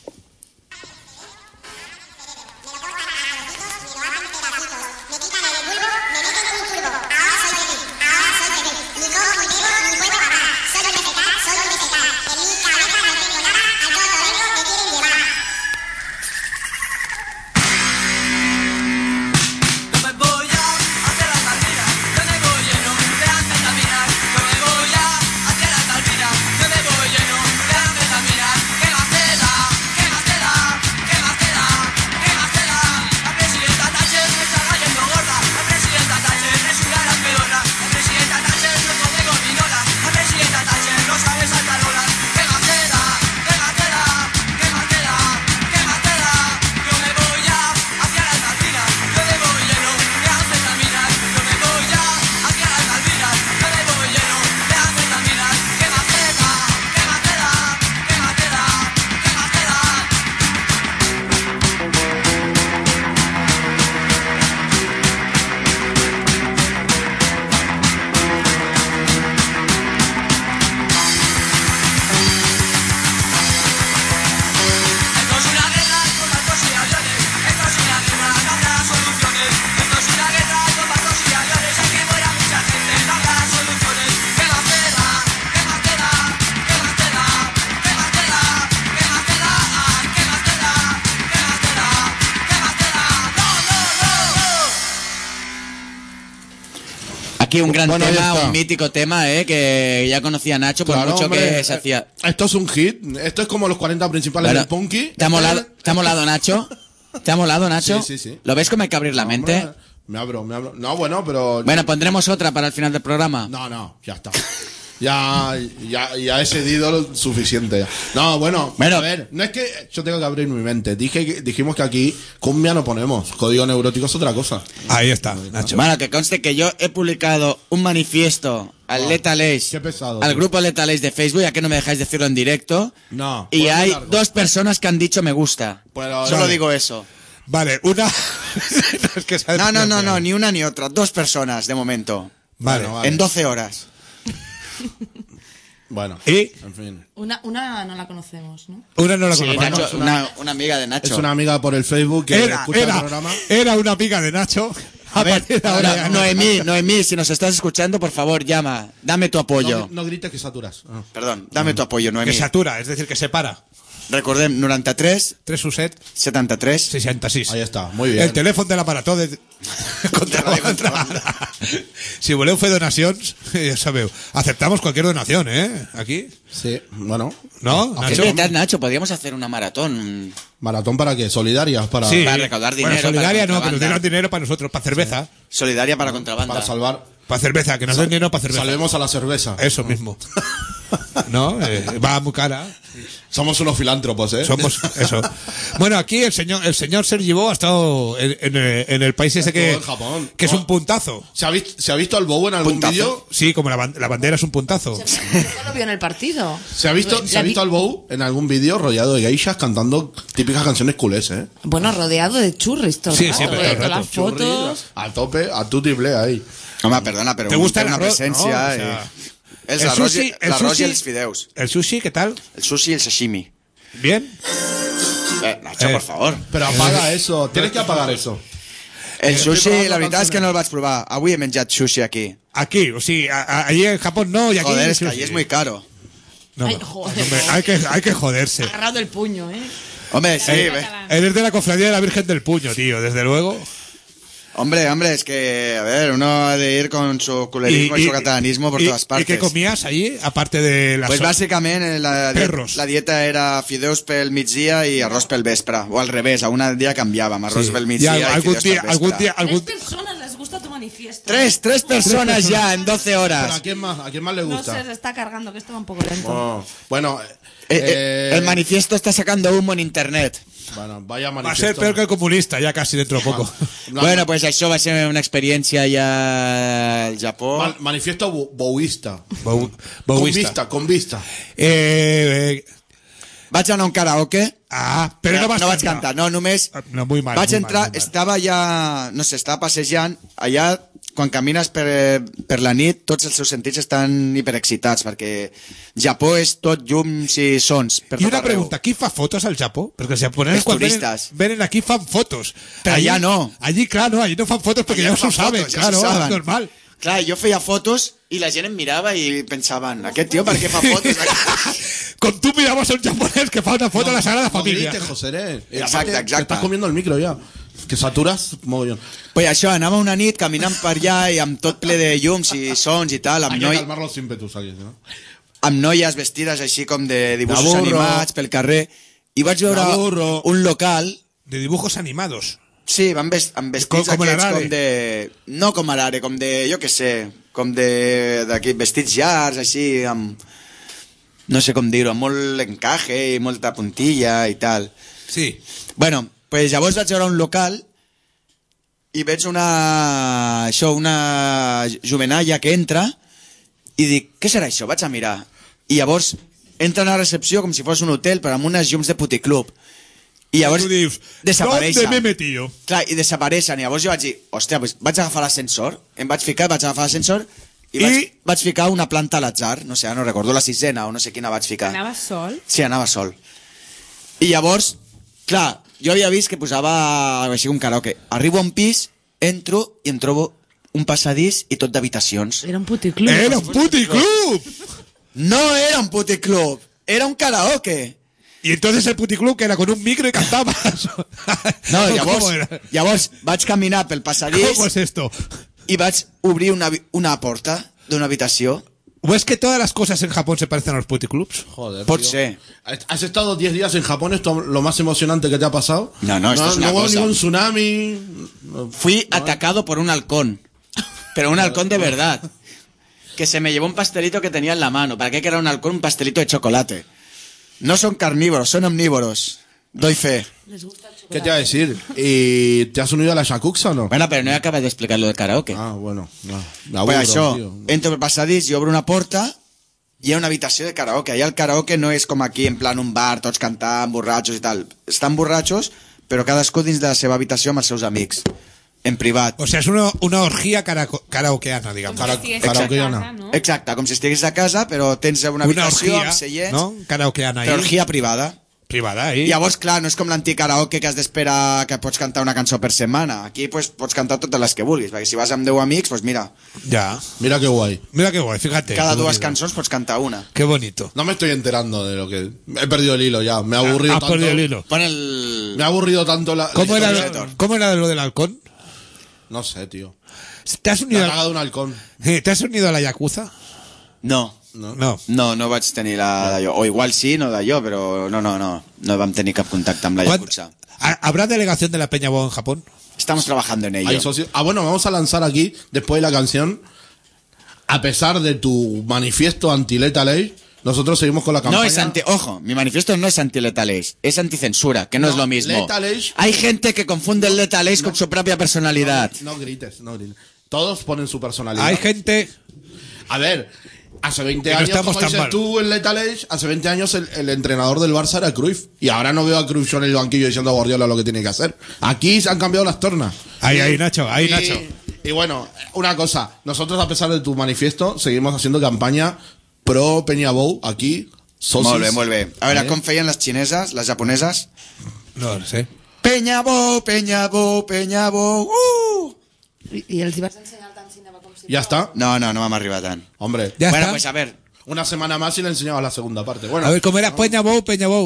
Aquí un gran Bueno, ya tema, está. un mítico tema, que ya conocía Nacho por Claro, mucho hombre, que se hacía. Esto es un hit. Esto es como los 40 principales Claro. del Punky. ¿Te ha molado, Nacho? ¿Te ha molado, Nacho? Sí, sí, sí. ¿Lo ves como hay que abrir la mente? Hombre, me abro. No, bueno, pero... Bueno, pondremos otra para el final del programa. No, ya está. Ya he cedido lo suficiente. No, bueno, a ver, no es que yo tenga que abrir mi mente. Dijimos que aquí cumbia no ponemos. Código Neurótico es otra cosa. Ahí está, Nacho. Bueno, que conste que yo he publicado un manifiesto al Lethal Ace, qué pesado, al tío. grupo Lethal Ace de Facebook, ya que no me dejáis decirlo en directo. No. Y pues hay muy largo. 2 personas que han dicho me gusta. Pero- Solo Vale. digo eso. Vale, una... Es que sabes No, que- ni una ni otra. 2 personas de momento. Vale. Bueno, vale. En 12 horas. Bueno, Y en fin. Una no la conocemos, ¿no? una no la Sí, conozco. Nacho, es una- una amiga de Nacho. Es una amiga por el Facebook que escucha el programa. Era una amiga de Nacho. A ver, partir de ahora ya no. Noemí, si nos estás escuchando, por favor, llama. Dame tu apoyo. No grites que saturas. Ah. Perdón, dame tu apoyo, Que Noemí. satura, es decir, que separa. Recordem, 93 3 suset 73 66. Ahí está, muy bien. El teléfono del aparato de contrabanda. Si voleu fer donacions, ja sabeu. Aceptamos cualquier donación, ¿eh? Aquí. Sí, bueno. ¿No, Es Nacho? verdad, Nacho, podríamos hacer una maratón. ¿Maratón para qué? ¿Solidarias? Para, Sí. Para recaudar dinero, Bueno, solidaria para no, que nos contrabanda. den dinero para nosotros, para cerveza. Solidaria para contrabanda. para salvar. Para cerveza, que nos den dinero para cerveza. Salvemos a la cerveza. Eso mismo. ¿No? Va muy cara. Somos unos filántropos, ¿eh? Somos eso. Bueno, aquí el señor Sergi Bo ha estado en el país ese que, Estuvo en Japón. que es un puntazo. ¿Se ha visto al Bow en algún Puntazo. vídeo? Sí, como la bandera es un puntazo. No lo vio en el partido. ¿Se ha visto al Bow en algún vídeo rodeado de geishas cantando típicas canciones culés, eh? Bueno, rodeado de churris todo el Sí, rato, siempre, todo el todas rato. las fotos. A tope, a tutti ble ahí. Home, perdona, pero ¿Te gusta el una arroz? presencia. No, o sea, el el arroz, sushi- el l'arròs sushi- i els fideus. ¿El sushi qué tal? El sushi y el sashimi. ¿Bien? Nacho, por favor. Pero apaga eso, tienes que apagar eso. El Estoy sushi, probando la veritat és que canciones. no el vaig provar. Avui he menjat sushi aquí. Aquí, o sí, allí en Japón no, y aquí Joder, es que sushi. allí es muy caro. No, Ay, no. joder. Hombre, hay que joderse. Agarrado el puño, ¿eh? Hombre, sí. Eres de la cofradía de la Virgen del Puño, tío, desde luego. Hombre, es que, a ver, uno ha de ir con su culerismo y, su catalanismo por todas partes. ¿Y qué comías allí, aparte de las Pues bàsicament Perros. la dieta era fideus pel migdia i arròs pel vespre, o al revés, a un dia canviàvem, arròs pel migdia i fideus pel vespre. algún Tres personas les gusta tu manifiesto. Tres personas ya en 12 Pero horas. ¿a quién más le No gusta? sé, se está cargando, que esto va un poco lento. Oh, bueno, El manifiesto está sacando humo en internet. bueno, vaya Va a manifiesto. ser peor que el comunista, ya casi dentro de poco. Bueno, pues això va ser una experiència ja al Japó. Manifiesto bowista. Bowista. Con vista. Vaig anar a un karaoke. Però no vas vaig cantar. cantar, no, només... No, muy mal. Vaig muy entrar, mal, muy mal. estava ja... No sé, estava passejant. Allà, quan camines per la nit, tots els seus sentits estan hiperexcitats, perquè Japó és tot llums i sons. Per I tot una arreu. pregunta, qui fa fotos al Japó? Perquè els japonesos Els quan turistes. venen aquí fan fotos. Però allà no. Allí, clar, no, allí no fan fotos perquè Allà ja no s'ho fan saben, fotos, ja claro, s'ho saben. és normal. Clar, jo feia fotos i la gent em mirava i pensaven, aquest tio per què fa fotos? Com tu miraves a un japonès que fa una foto a la Sagrada No Familia. grites, José. Exacte, Te exacte. estás comiendo el micro ya. Que saturas mogollón. Pues això, anava una nit caminant per allà i amb tot ple de llums i sons i tal, Hay que calmar los ímpetus aquí, ¿no? amb noies vestides així com de dibuixos De burro. animats pel carrer, i vaig veure De burro. un local... De dibujos animados. Sí, amb vestits Com aquests l'Arare. com de... No com Arare, com de, jo què sé, com d'aquí, vestits llargs, així, amb... No sé com dir-ho, amb molt encaje i molta puntilla i tal. Sí. Bueno, pues llavors vaig veure un local i veig una jovenalla que entra i dic, què serà això? Vaig a mirar. I llavors entren a la recepció com si fos un hotel, però amb unes llums de puticlub. I llavors Tu dius, desapareixen. ¿dónde me he metido? Clar, i desapareixen. I llavors jo vaig dir, hòstia, pues vaig agafar l'ascensor, em vaig agafar l'ascensor i vaig ficar una planta a l'atzar, no sé, no recordo, la sisena o no sé quina vaig ficar. Anaves sol? Sí, anava sol. I llavors, clar, jo havia vist que posava així un karaoke. Arribo a un pis, entro i em trobo un passadís i tot d'habitacions. Era un puticlub. ¡Era un puticlub! No era un puticlub, era un karaoke. Y entonces el puticlub que era con un micro y cantabas. No, ¿Cómo era? llavors vaig caminar pel passadís ¿Cómo es esto? i vaig obrir una porta d'una habitació. ¿O es que todas las cosas en Japón se parecen a los puticlubs? Joder, Pot tío. ser. ¿Has estado 10 días en Japón? ¿Esto es lo más emocionante que te ha pasado? No, esto es una hubo cosa. ningún tsunami. Fui atacado por un halcón. Pero un halcón de verdad. Que se me llevó un pastelito que tenía en la mano. ¿Para qué que era un halcón? Un pastelito de chocolate. No son carnívoros, son omnívoros. Doy fe. ¿Qué te iba a decir? ¿Y te has unido a la Yakuza o no? Bueno, pero no he acabado de explicar lo del karaoke. Ah, bueno. No, me Pues aburro, això, tío. entro pel passadís i obro una porta i hi ha una habitació de karaoke. Allà el karaoke no és com aquí, en plan un bar, tots cantant, borratxos i tal. Estan borratxos, però cadascú dins de la seva habitació amb els seus amics. En privat. O sea, es una orgía karaokeana, digamos. Karaokeana. ¿no? Exacte, com si estigués a casa, però tens una habitació orgía, amb seients, ¿no? Karaokeana ahí. però orgia privada. Privada ahí. I llavors, clar, no és com l'antic karaoke que has d'esperar que pots cantar una cançó per setmana. Aquí pues, pots cantar totes les que vulguis, perquè si vas amb 10 amics, pues mira, Ya. Mira qué guay. Mira qué guay, fíjate. cada Qué dues bonito. cançons pots cantar una. Qué bonito. No me estoy enterando de lo que... He perdido el hilo ya. Me ha aburrido Has tanto. perdido el hilo. Pon el... Me ha aburrido tanto la... ¿Cómo la era, historia. ¿Cómo era lo del halcón? No sé, tío. ¿Te has Me unido, ha cagado un halcón. ¿Te has unido a la Yakuza? No. No. No vaig tenir la d'allò. O igual sí, no d'allò, però no vam tenir cap contacte amb la Yakuza. ¿Habrá delegación de la Peña Boa en Japón? Estamos trabajando en ello. Hay socios. Ah, bueno, vamos a lanzar aquí, después de la canción, a pesar de tu manifiesto anti-Lethal Age, nosotros seguimos con la campaña. No es Ojo, mi manifiesto no es anti-Lethal Age, es anticensura, que no es lo mismo. Lethal Age- Hay gente que confunde el Lethal Age con su propia personalidad. No grites, no grites. Todos ponen su personalidad. Hay gente... A ver, hace 20 Que no años, estamos como tan dices mal. tú en Lethal Age, hace 20 años el entrenador del Barça era Cruyff. Y ahora no veo a Cruyff en el banquillo diciendo a Guardiola lo que tiene que hacer. Aquí se han cambiado las tornas. Ahí, Nacho, ahí, Nacho. Y bueno, una cosa. Nosotros, a pesar de tu manifiesto, seguimos haciendo campaña pro Peñabou aquí. Socis. Molt bé. A veure, com feien les xineses, les japoneses? No sé. Peñabou, Peñabou, Peñabou, I els hi vas... ensenyar tant cinema com si... ¿Ya está? No vam arribar tant. Hombre. Ya Bueno, está. pues a ver. Una semana más y le enseñaba la segunda parte. Bueno, A ver, ¿cómo era? Peña Bow.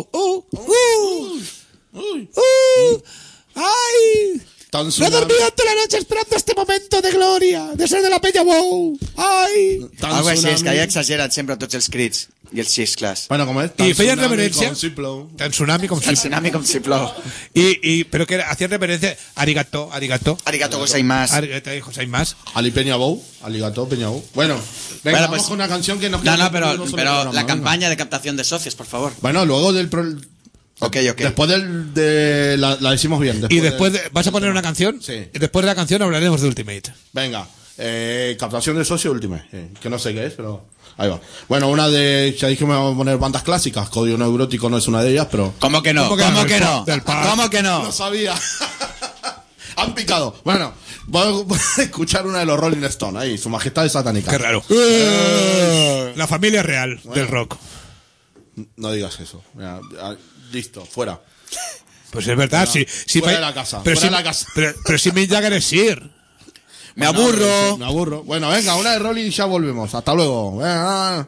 ¡Ay! tan Me he tsunami, dormido toda la noche esperando este momento de gloria, de ser de la Peña Bow. ¡Ay! tan Algo així, és tsunami. que allà exageren sempre tots els crits i els xiscles. Bueno, como es. Y feien tsunami reverencia. con Ciplo. Tan tsunami como El tsunami com si plou. pero que hacían referencia arigato. Arigato gozaimasu. Arigato gozaimasu. Ali Peñabou, Aligato Peñabou. Bueno, venga, Bueno, vamos pues- con una canción que nos No, queda pero un minuto sobre el programa, la venga. campaña de captación de socios, por favor. Bueno, luego del. Ok. Después de la decimos bien. Y después ¿vas a poner una canción? Sí. Y después de la canción hablaremos de Ultimate. Venga, captación de socio última. Que no sé qué es, pero. Ahí va. Bueno, ya dije que me vamos a poner bandas clásicas. Código Neurótico no es una de ellas, pero... ¿Cómo que no? ¿Cómo que no? ¿Cómo que no? No sabía. Han picado. Bueno, voy a escuchar una de los Rolling Stones. Ahí, Su Majestad es Satánica. Qué raro. La familia real del rock. No digas eso. Mira, listo, fuera. Pues es verdad, Fuera, sí. fuera de la casa. Pero Fuera si, de la casa. Pero si Mick Jagger es Sir. Me aburro. Me aburro. Bueno, venga, una de Rolling y ya volvemos. Hasta luego. Venga.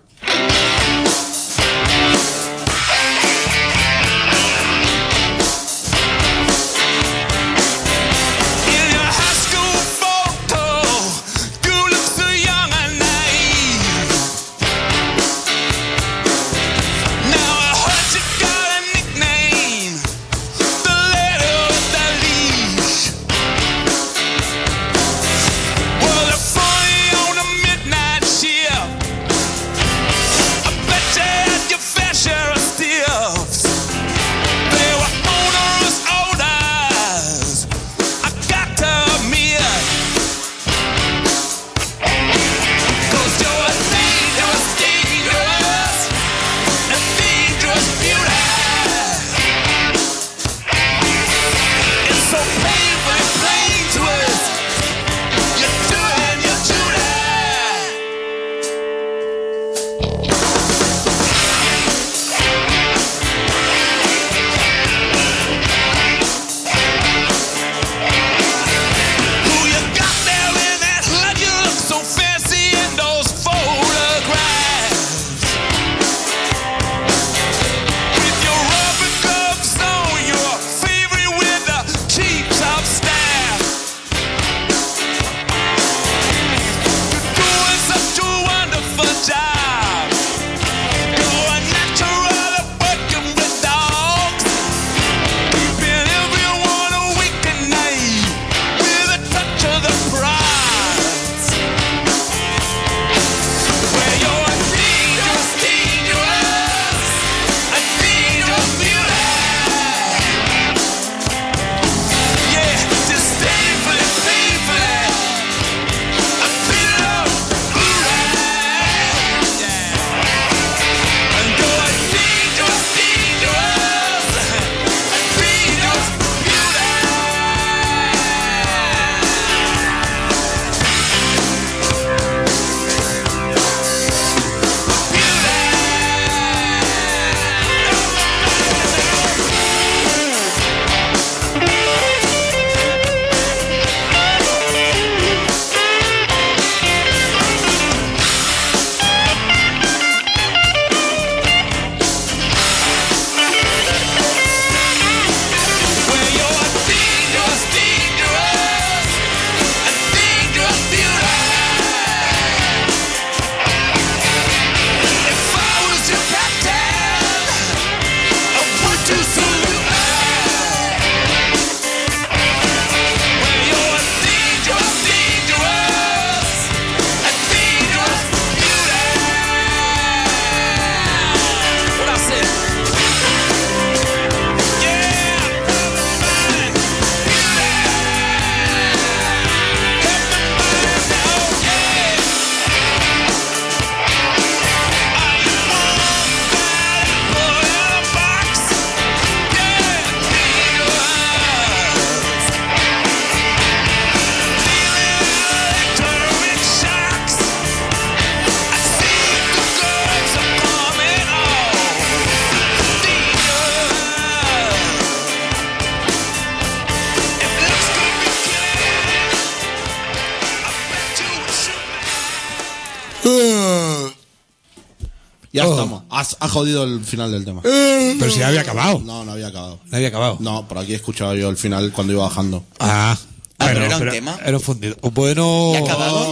Ya estamos. Has jodido el final del tema. Pero si ya había acabado. No había acabado. No había acabado. No, por aquí he escuchado yo el final cuando iba bajando. Ah, bueno, pero era un tema. Era un fundido. Bueno. ¿Ya ha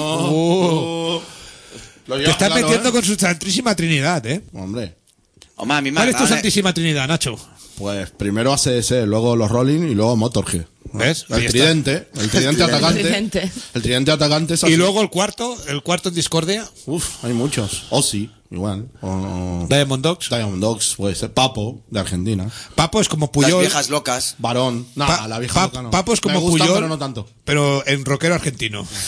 acabado? Te estás metiendo con su Santísima Trinidad, ¿eh? Hombre. Hombre, a mí me ¿Cuál es tu agrada, Santísima Trinidad, Nacho? Pues primero ACDC, luego los Rolling y luego Motorhead. ¿Ves? El tridente atacante. El tridente atacante es así. Y luego el cuarto en discordia. Uf, hay muchos. Ozzy, igual. O Diamond Dogs. Diamond Dogs, puede ser. Papo, de Argentina. Papo es como Puyol. Las viejas locas. Varón. No, la vieja loca no. Papo es como Me gustan, Puyol, pero no tanto. pero en rockero argentino.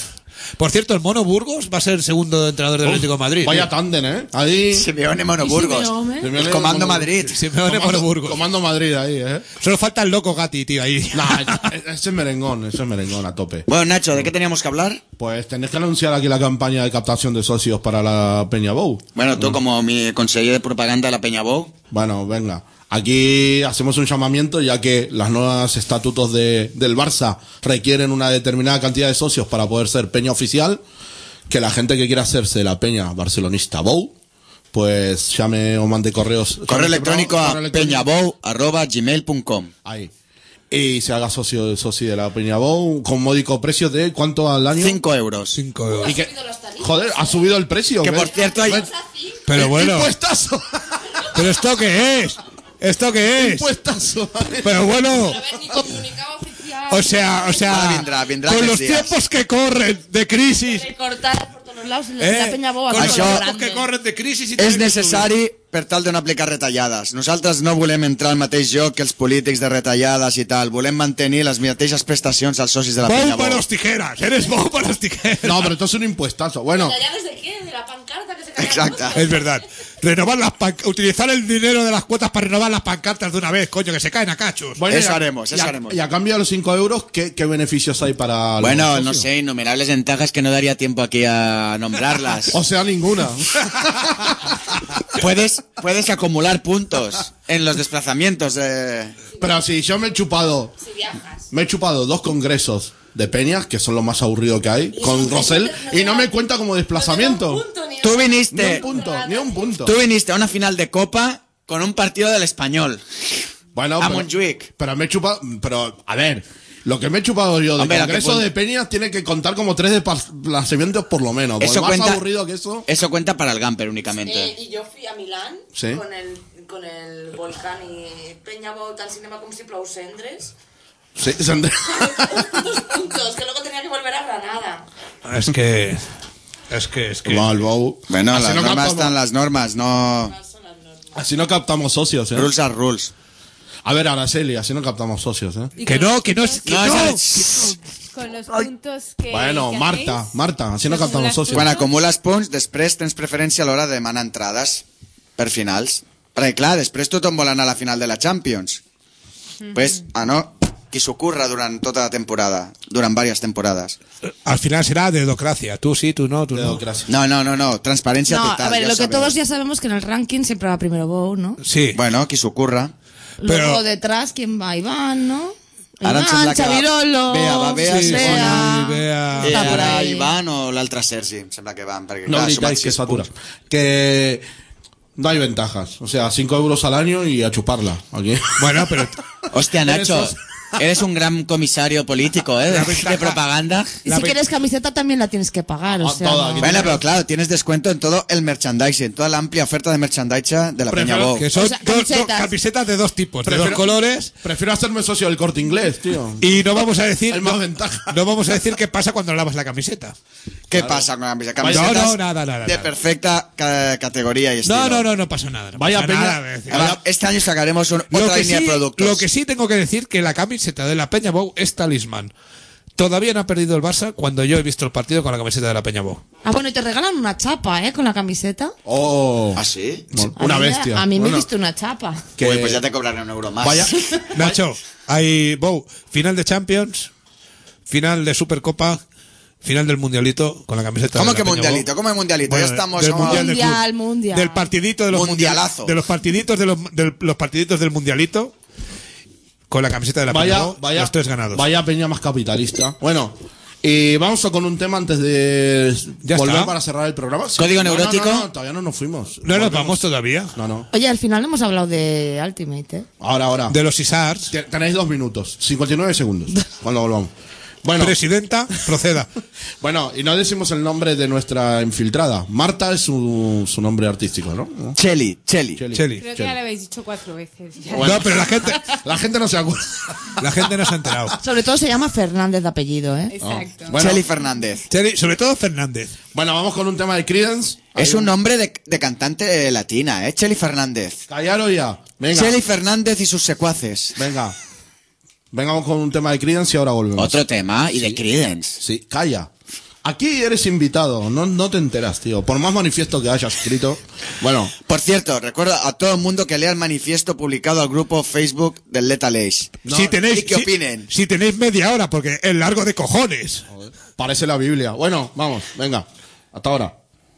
Por cierto, el Mono Burgos va a ser el segundo entrenador del Atlético de Madrid. Vaya tándem, ¿eh? Ahí. Simeone Mono Burgos. Simeone El Comando Mono- Madrid. Simeone Mono Burgos. Comando Madrid ahí, ¿eh? Solo falta el loco Gatti, tío, ahí. Nah, ese es merengón a tope. Bueno, Nacho, ¿de qué teníamos que hablar? Pues tenés que anunciar aquí la campaña de captación de socios para la Peña Bou. Bueno, tú como mi consejero de propaganda de la Peña Bou. Bueno, venga. Aquí hacemos un llamamiento, ya que los nuevos estatutos del Barça requieren una determinada cantidad de socios para poder ser peña oficial, que la gente que quiera hacerse la peña barcelonista Bou, pues llame o mande correos. Correo electrónico a peñabou@gmail.com. Ahí. Y se haga socio de la Peña Bou con módico precio de ¿cuánto al año? 5 euros. 5 euros. Y que, joder, ha subido el precio. Que ¿ves? por cierto hay... Pero bueno. Impuestazo. ¿Pero esto qué es? ¿Esto qué es? Impuestazo. Pero bueno. O sea, Ahora vendrá con aquests los días. tiempos que corren de crisis, Cortar por todos lados la Peña Boa. con los Això- tiempos que corren de crisis i És necessari per tal de no aplicar retallades. Nosaltres no volem entrar al mateix joc que els polítics de retallades i tal. Volem mantenir les mateixes prestacions als socis de la Peña Bou Bou. manos tijeras, eres Bou manos tijeras. No, pero esto es un impuestazo. Bueno, ¿Retallades de qué? ¿De la pancarta que se cae? Exacte. Es verdad. Renovar utilizar el dinero de las cuotas para renovar las pancartas de una vez, coño, que se caen a cachos. bueno, Eso y a- haremos, eso y a- haremos. Y a cambio de los 5 euros, ¿qué beneficios hay para los Bueno, socios? no sé, innumerables ventajas que no daría tiempo aquí a nombrarlas. O sea, ninguna. Puedes acumular puntos en los desplazamientos. Pero si yo me he chupado 2 congresos de peñas, que son lo más aburrido que hay, con Rosell, y no me cuenta como desplazamiento. Tú viniste Ni un punto. a una final de Copa con un partido del Español. Bueno, A pero, Montjuic. pero me he chupado, pero a ver, lo que me he chupado yo de Hombre, lo que congreso pon- de peñas tiene que contar como 3 desplazamientos por lo menos. Porque Eso más cuenta- aburrido que eso. Eso cuenta para el Gamper únicamente. Y yo fui a Milán Sí. con el volcán y Peña Boa al cinema como si plou cendres. Sí, 2 puntos, que luego tenía que volver a Granada. Es que. Va, el Bou. Bueno, Así las no normas captamos- están las normas, no... Así no captamos socios, ¿eh? Rules are rules. A ver, Araceli, así no captamos socios, ¿eh? Y Que con no, los que no es. puntos- Que No, no. esa- Con los puntos que. Bueno, que Marta, hacéis, así no captamos acumulas socios. Quan acumules punts, després tens preferència a l'hora de demanar entrades per finals. Perquè, clar, després tothom vol anar a la final de la Champions. Pues, no, qui s'ocorre durant tota la temporada, durant diverses temporades. Al final será dedocracia. Tú sí, tú no, tú no. Democracia. No, transparència No, total. a ver, ja lo que sabemos. todos ya sabemos que en el ranking siempre va primero Bow, ¿no? Sí. Bueno, qui s'ocorre. Pero- Luego detrás, ¿quién va? Iván, ¿no? Ara em sembla Iván, que va- Xavirolo. Bea, va Bea, Sí, segona. Bea. Está por Ara ahí. Ivan o l'altre Sergi, em sembla que van. Perquè, No clar, gritáis sumat que 6 satura. punts. Que no hay ventajas. O sea, 5 euros al año y a chuparla. Aquí. Bueno, pero. Hostia, Nacho, Eres- eres un gran comisario político, ¿eh? De propaganda. Y si quieres camiseta también la tienes que pagar, o sea. toda, no. que Bueno, pero claro, tienes descuento en todo el merchandising, toda la amplia oferta de merchandising de la Peña Prefiero Bou. Que son O sea, dos camisetas. camisetas de dos tipos, de Prefiero- dos colores. Prefiero hacerme socio del Corte Inglés, tío. Y no vamos a decir. Hay más no, ventaja. no vamos a decir qué pasa cuando lavas la camiseta. ¿Qué pasa con la camiseta? No, Camisetas no, nada. de perfecta categoría y estilo. No pasa nada. No Vaya pasa peña. nada, es decir, Además, este año sacaremos otra Lo línea de productos. que sí tengo que decir que la camiseta de la Peña Bou es talismán. Todavía no ha perdido el Barça cuando yo he visto el partido con la camiseta de la Peña Bou. Ah, bueno, y te regalan una chapa, ¿eh? Con la camiseta. Oh. ¿Ah, sí? Una A mí me- bestia. A mí me Bueno, diste una chapa. que- Uy, pues ya te cobraré €1 más. Vaya. Nacho, hay Bou, final de Champions, final de Supercopa, final del Mundialito con la camiseta ¿Cómo de la que Peña mundialito? Bou. ¿Cómo es mundialito? Bueno, Ya estamos... del como- mundial del Mundial, club. mundial. Del partidito de los Mundialazo. de los partiditos los partiditos del Mundialito con la camiseta de la Peña Bou, los 3 ganados. Vaya peña más capitalista. Bueno, y vamos con un tema antes de ¿Ya volver está? para cerrar el programa. Sí. ¿Código No, neurótico? No, todavía no nos fuimos. No nos Volvemos. vamos todavía. No. Oye, al final no hemos hablado de Ultimate, ¿eh? Ahora. De los Isars. Tenéis 2 minutos. 59 segundos. Cuando volvamos. Bueno, Presidenta, proceda. bueno, y no decimos el nombre de nuestra infiltrada. Marta es su nombre artístico, ¿no? Cheli. Cheli. Creo que ya lo habéis dicho 4 veces. ya. No, pero la gente no se acuerda. no se ha enterado. Sobre todo se llama Fernández de apellido, ¿eh? Exacto. Bueno, Cheli Fernández. Cheli, sobre todo Fernández. bueno, vamos con un tema de Creedence. Es un nombre de cantante latina, ¿eh? Cheli Fernández. Callaros ya. Venga. Cheli Fernández y sus secuaces. Venga. Vengamos con un tema de Creedence y ahora volvemos. Otro tema y de Creedence. Sí, calla. Aquí eres invitado, no te enteras, tío. Por más manifiesto que hayas escrito. Bueno. Por cierto, recuerda a todo el mundo que lea el manifiesto publicado al grupo Facebook del Lethal Age. Si tenéis, ¿Y qué opinen? Si tenéis media hora, porque es largo de cojones. Parece la Biblia. Bueno, vamos, venga. Hasta ahora.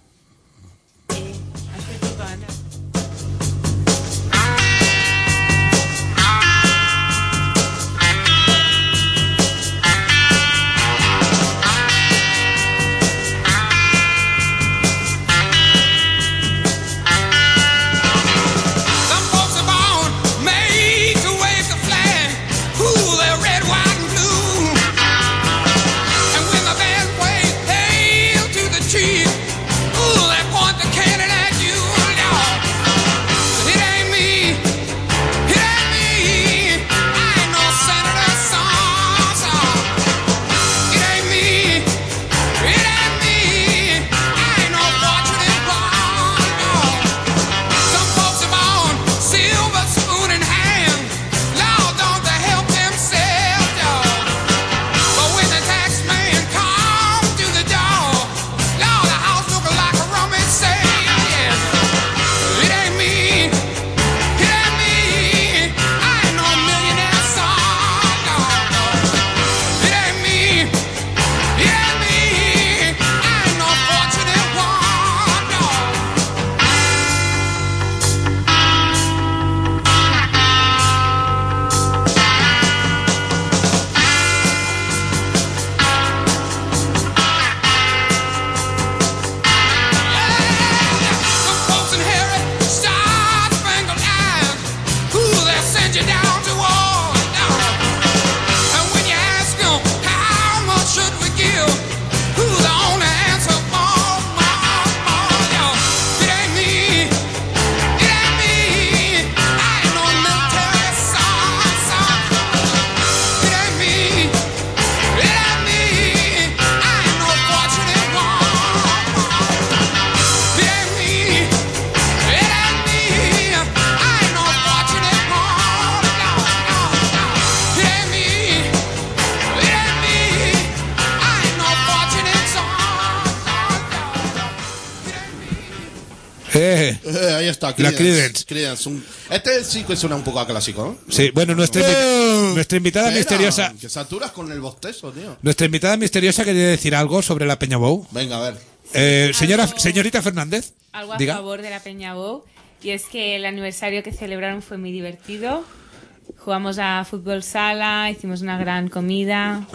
Ahí está, Creedence. Este sí que suena un poco a clásico, ¿no? Sí, bueno, nuestra invitada misteriosa. Que saturas con el bostezo, tío. Nuestra invitada misteriosa quería decir algo sobre la Peña Bou. Venga, a ver. Señorita Fernández. Algo a diga. favor de la Peña Bou. Y es que el aniversario que celebraron fue muy divertido. Jugamos a fútbol sala, hicimos una gran comida.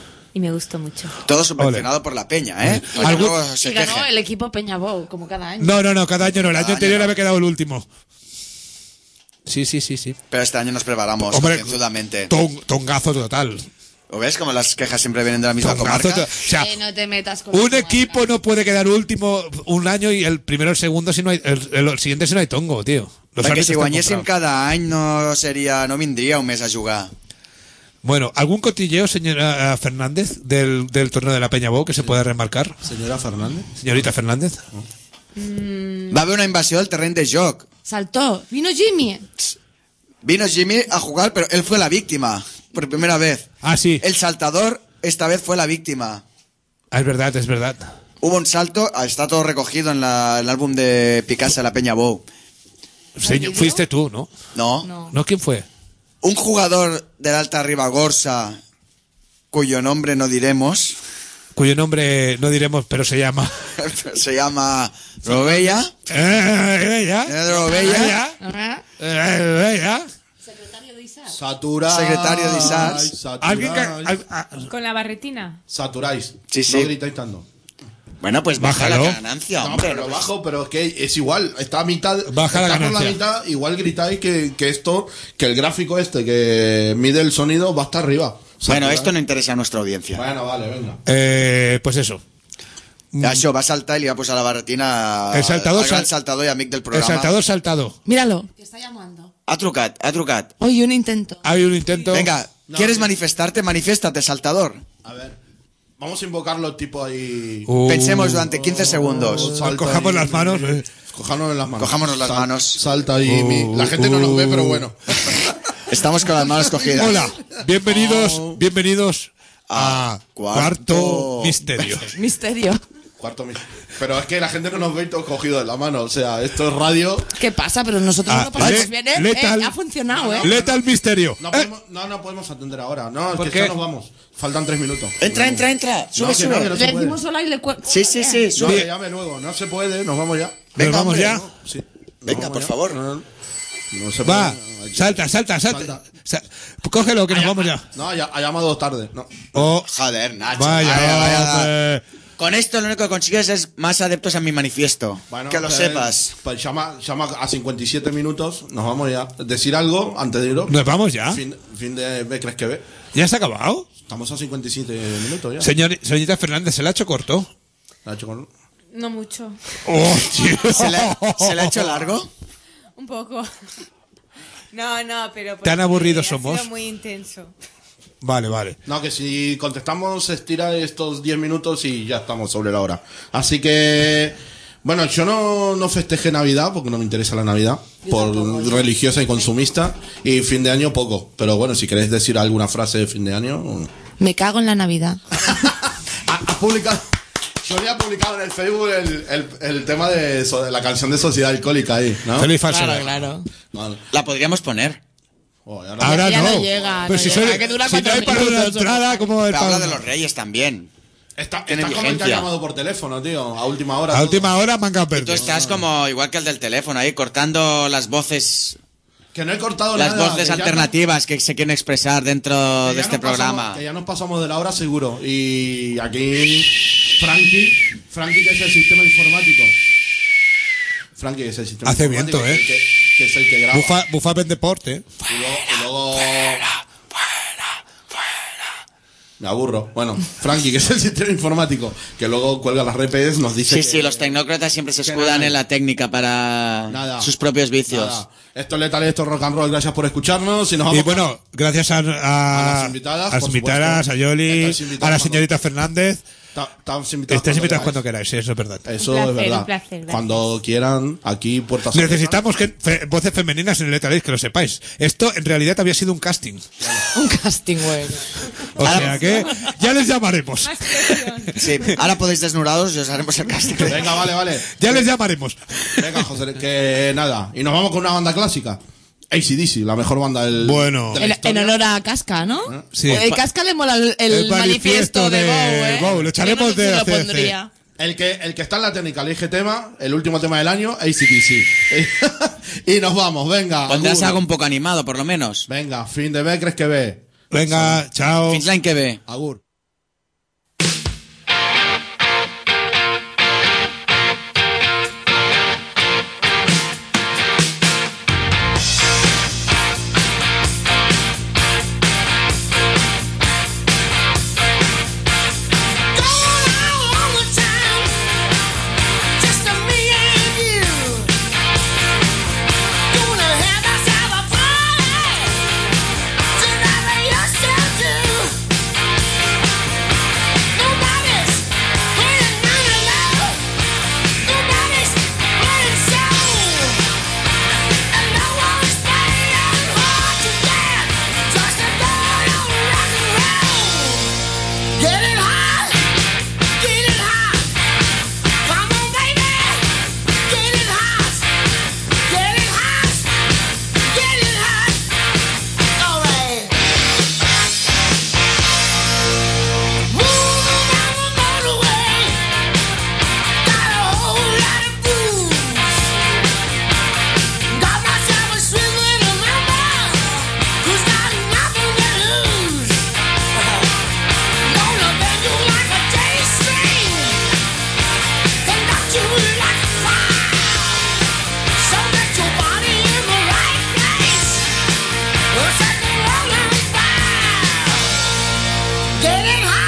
Y me gustó mucho. Todo subvencionado por la Peña, ¿eh? Y ganó el equipo Peñabou, como cada año. No, cada año no. El año anterior había quedado el último. Sí. Pero este año nos preparamos, hombre, concienzudamente. Tongazo total. ¿O ves como las quejas siempre vienen de la misma comarca? O sea, no te metas con un equipo no puede quedar último un año y el primero, el segundo, si no hay, el siguiente si no hay tongo, tío. Perquè si guanyéssim cada any no vindria un mes a jugar. Bueno, ¿algún cotilleo, señora Fernández, del torneo de la Peña Bou que se pueda remarcar? ¿Señora Fernández? Señorita Fernández. Va haver una invasió del terreny de joc. Saltó, vino Jimmy. Vino Jimmy a jugar, pero él fue la víctima, por primera vez. Ah, sí. El saltador esta vez fue la víctima. Ah, es verdad. Hubo un salto, está todo recogido en el álbum de Picasso de la Peña Bou. Fuiste tú, ¿no? No, ¿Quién fue? Un jugador del Alta Ribagorza, cuyo nombre no diremos. Cuyo nombre no diremos, pero se llama... se llama Robella. Robella. Secretario de ISAR. Secretario de ISAR. ¿Con la barretina? Saturáis. Sí. No gritáis tanto. Bueno, pues baja Bájalo. la ganancia, hombre. Pero bajo, pero es que es igual. Está a mitad. Baja la está por ganancia. la mitad, igual gritáis que el gráfico este que mide el sonido va hasta arriba. Bueno, esto no interesa a nuestra audiencia. Bueno, vale, venga. Pues eso. Això va saltar y le va a posar la barretina El saltador al gran saltador y amic del El programa. saltador saltado. Míralo. Que está llamando. Ha trucat. Hoy un intento. Hay un intento. Venga, ¿quieres manifestarte? Manifiéstate, saltador. A ver. Vamos a invocarlo tipo ahí. Pensemos durante 15 segundos. Cojamos las manos. Cojámonos las manos. Cojámonos las manos. Salta ahí. La gente no nos ve, pero bueno. Estamos con las manos cogidas. Hola, bienvenidos a Cuarto Misterio. Misterio. Pero es que la gente no nos ve todo cogido de la mano. O sea, esto es radio. ¿Qué pasa? Pero nosotros no lo pasamos bien, ¿eh? Lethal, Ha funcionado, ¿eh? Lethal Misterio. No podemos atender ahora. No, ¿Por es qué? que ya nos vamos. Faltan 3 minutos. Entra. Sube, sube. No Le se puede. decimos hola y le Sí. No, Sube. que llame luego. No se puede. Nos vamos ya. Venga, ¿Nos vamos hombre. ya? Sí. Venga, por favor. No se Va, puede. salta. Cógelo, que nos vamos ya. No, ya ha llamado tarde. No. Oh, Joder, Nacho. vaya, vaya. hombre. Con esto lo único que consigues es más adeptos a mi manifiesto. Bueno, que lo sepas. Pues llama a 57 minutos. Nos vamos ya. ¿Decir algo antes de irnos? ¿Nos vamos ya? Fin de ¿Ve crees que ve? ¿Ya se ha acabado? Estamos a 57 minutos ya. Señorita Fernández, ¿se la ha hecho corto? ¿La ha hecho con... No mucho. Oh, tío. ¿Se le ha hecho largo? Un poco. No, pero... ¿Tan aburridos ha somos? sido muy intenso. Vale. No, que si contestamos se estira estos 10 minutos y ya estamos sobre la hora. Así que... Bueno, yo no festejé Navidad porque no me interesa la Navidad. Por religiosa y consumista. Y fin de año poco. Pero bueno, si queréis decir alguna frase de fin de año... Me cago en la Navidad. Ha publicado... Solía ha publicado en el Facebook el tema de la canción de Sociedad Alcohólica ahí, ¿no? Feliz falso. Claro. Vale. La podríamos poner. Ahora Ya no. no llega, Pero no si llega, soy, que dura si no 4 hay para una minutos. entrada, como el Pero habla para- de los Reyes también. Está Tiene como el que ha vigencia. llamado por teléfono, tío, a última hora. A última hora, manga Y tú verde. estás como igual que el del teléfono ahí, cortando las voces Que no he cortado las nada. voces que ya alternativas que se quieren expresar dentro que de ya este nos pasamos- programa. Que ya nos pasamos de la hora seguro. Y aquí Frankie que es el sistema informático. Frankie que es el sistema Hace informático. viento, Que es el que graba. Bufa en deporte. Y luego... Me aburro. Bueno, Frankie, que es el sistema informático, que luego cuelga las repes, nos dice Sí, los tecnócratas siempre se que escudan nada. en la técnica para Nada. sus propios vicios. Nada. Esto es Letal, esto es Rock and Roll. Gracias por escucharnos. Y nos vamos Y bueno, gracias a las invitadas, a las por invitadas, supuesto. a Yoli, Estas invitadas a la señorita Fernández. Estamos invitados Estáis invitados cuando cuando queráis, eso es verdad. Eso Un es placer, verdad. un placer, gracias. Cuando quieran, aquí puertas Necesitamos voces femeninas en el Letales, que lo sepáis. Esto en realidad había sido un casting. Un casting, güey. O sea que ya les llamaremos. Más presión. Sí, ahora podéis desnudaros y os haremos el casting. Venga, vale. Ya les llamaremos. Venga, José, que nada. Y nos vamos con una banda clásica. AC/DC, la mejor banda del. Bueno. de la En historia. honor a Casca, ¿no? Sí. Casca le mola el manifiesto de Bow, ¿eh? Bow, lo echaremos Yo no sé de si lo ACDC. pondría. El que está en la técnica, elige tema, el último tema del año, AC/DC. Y nos vamos, venga. Pondrás agur. algo un poco animado, por lo menos. Venga, fin de mes, crees que ve. Venga, chao. Fins l'any que ve. Agur. Getting high.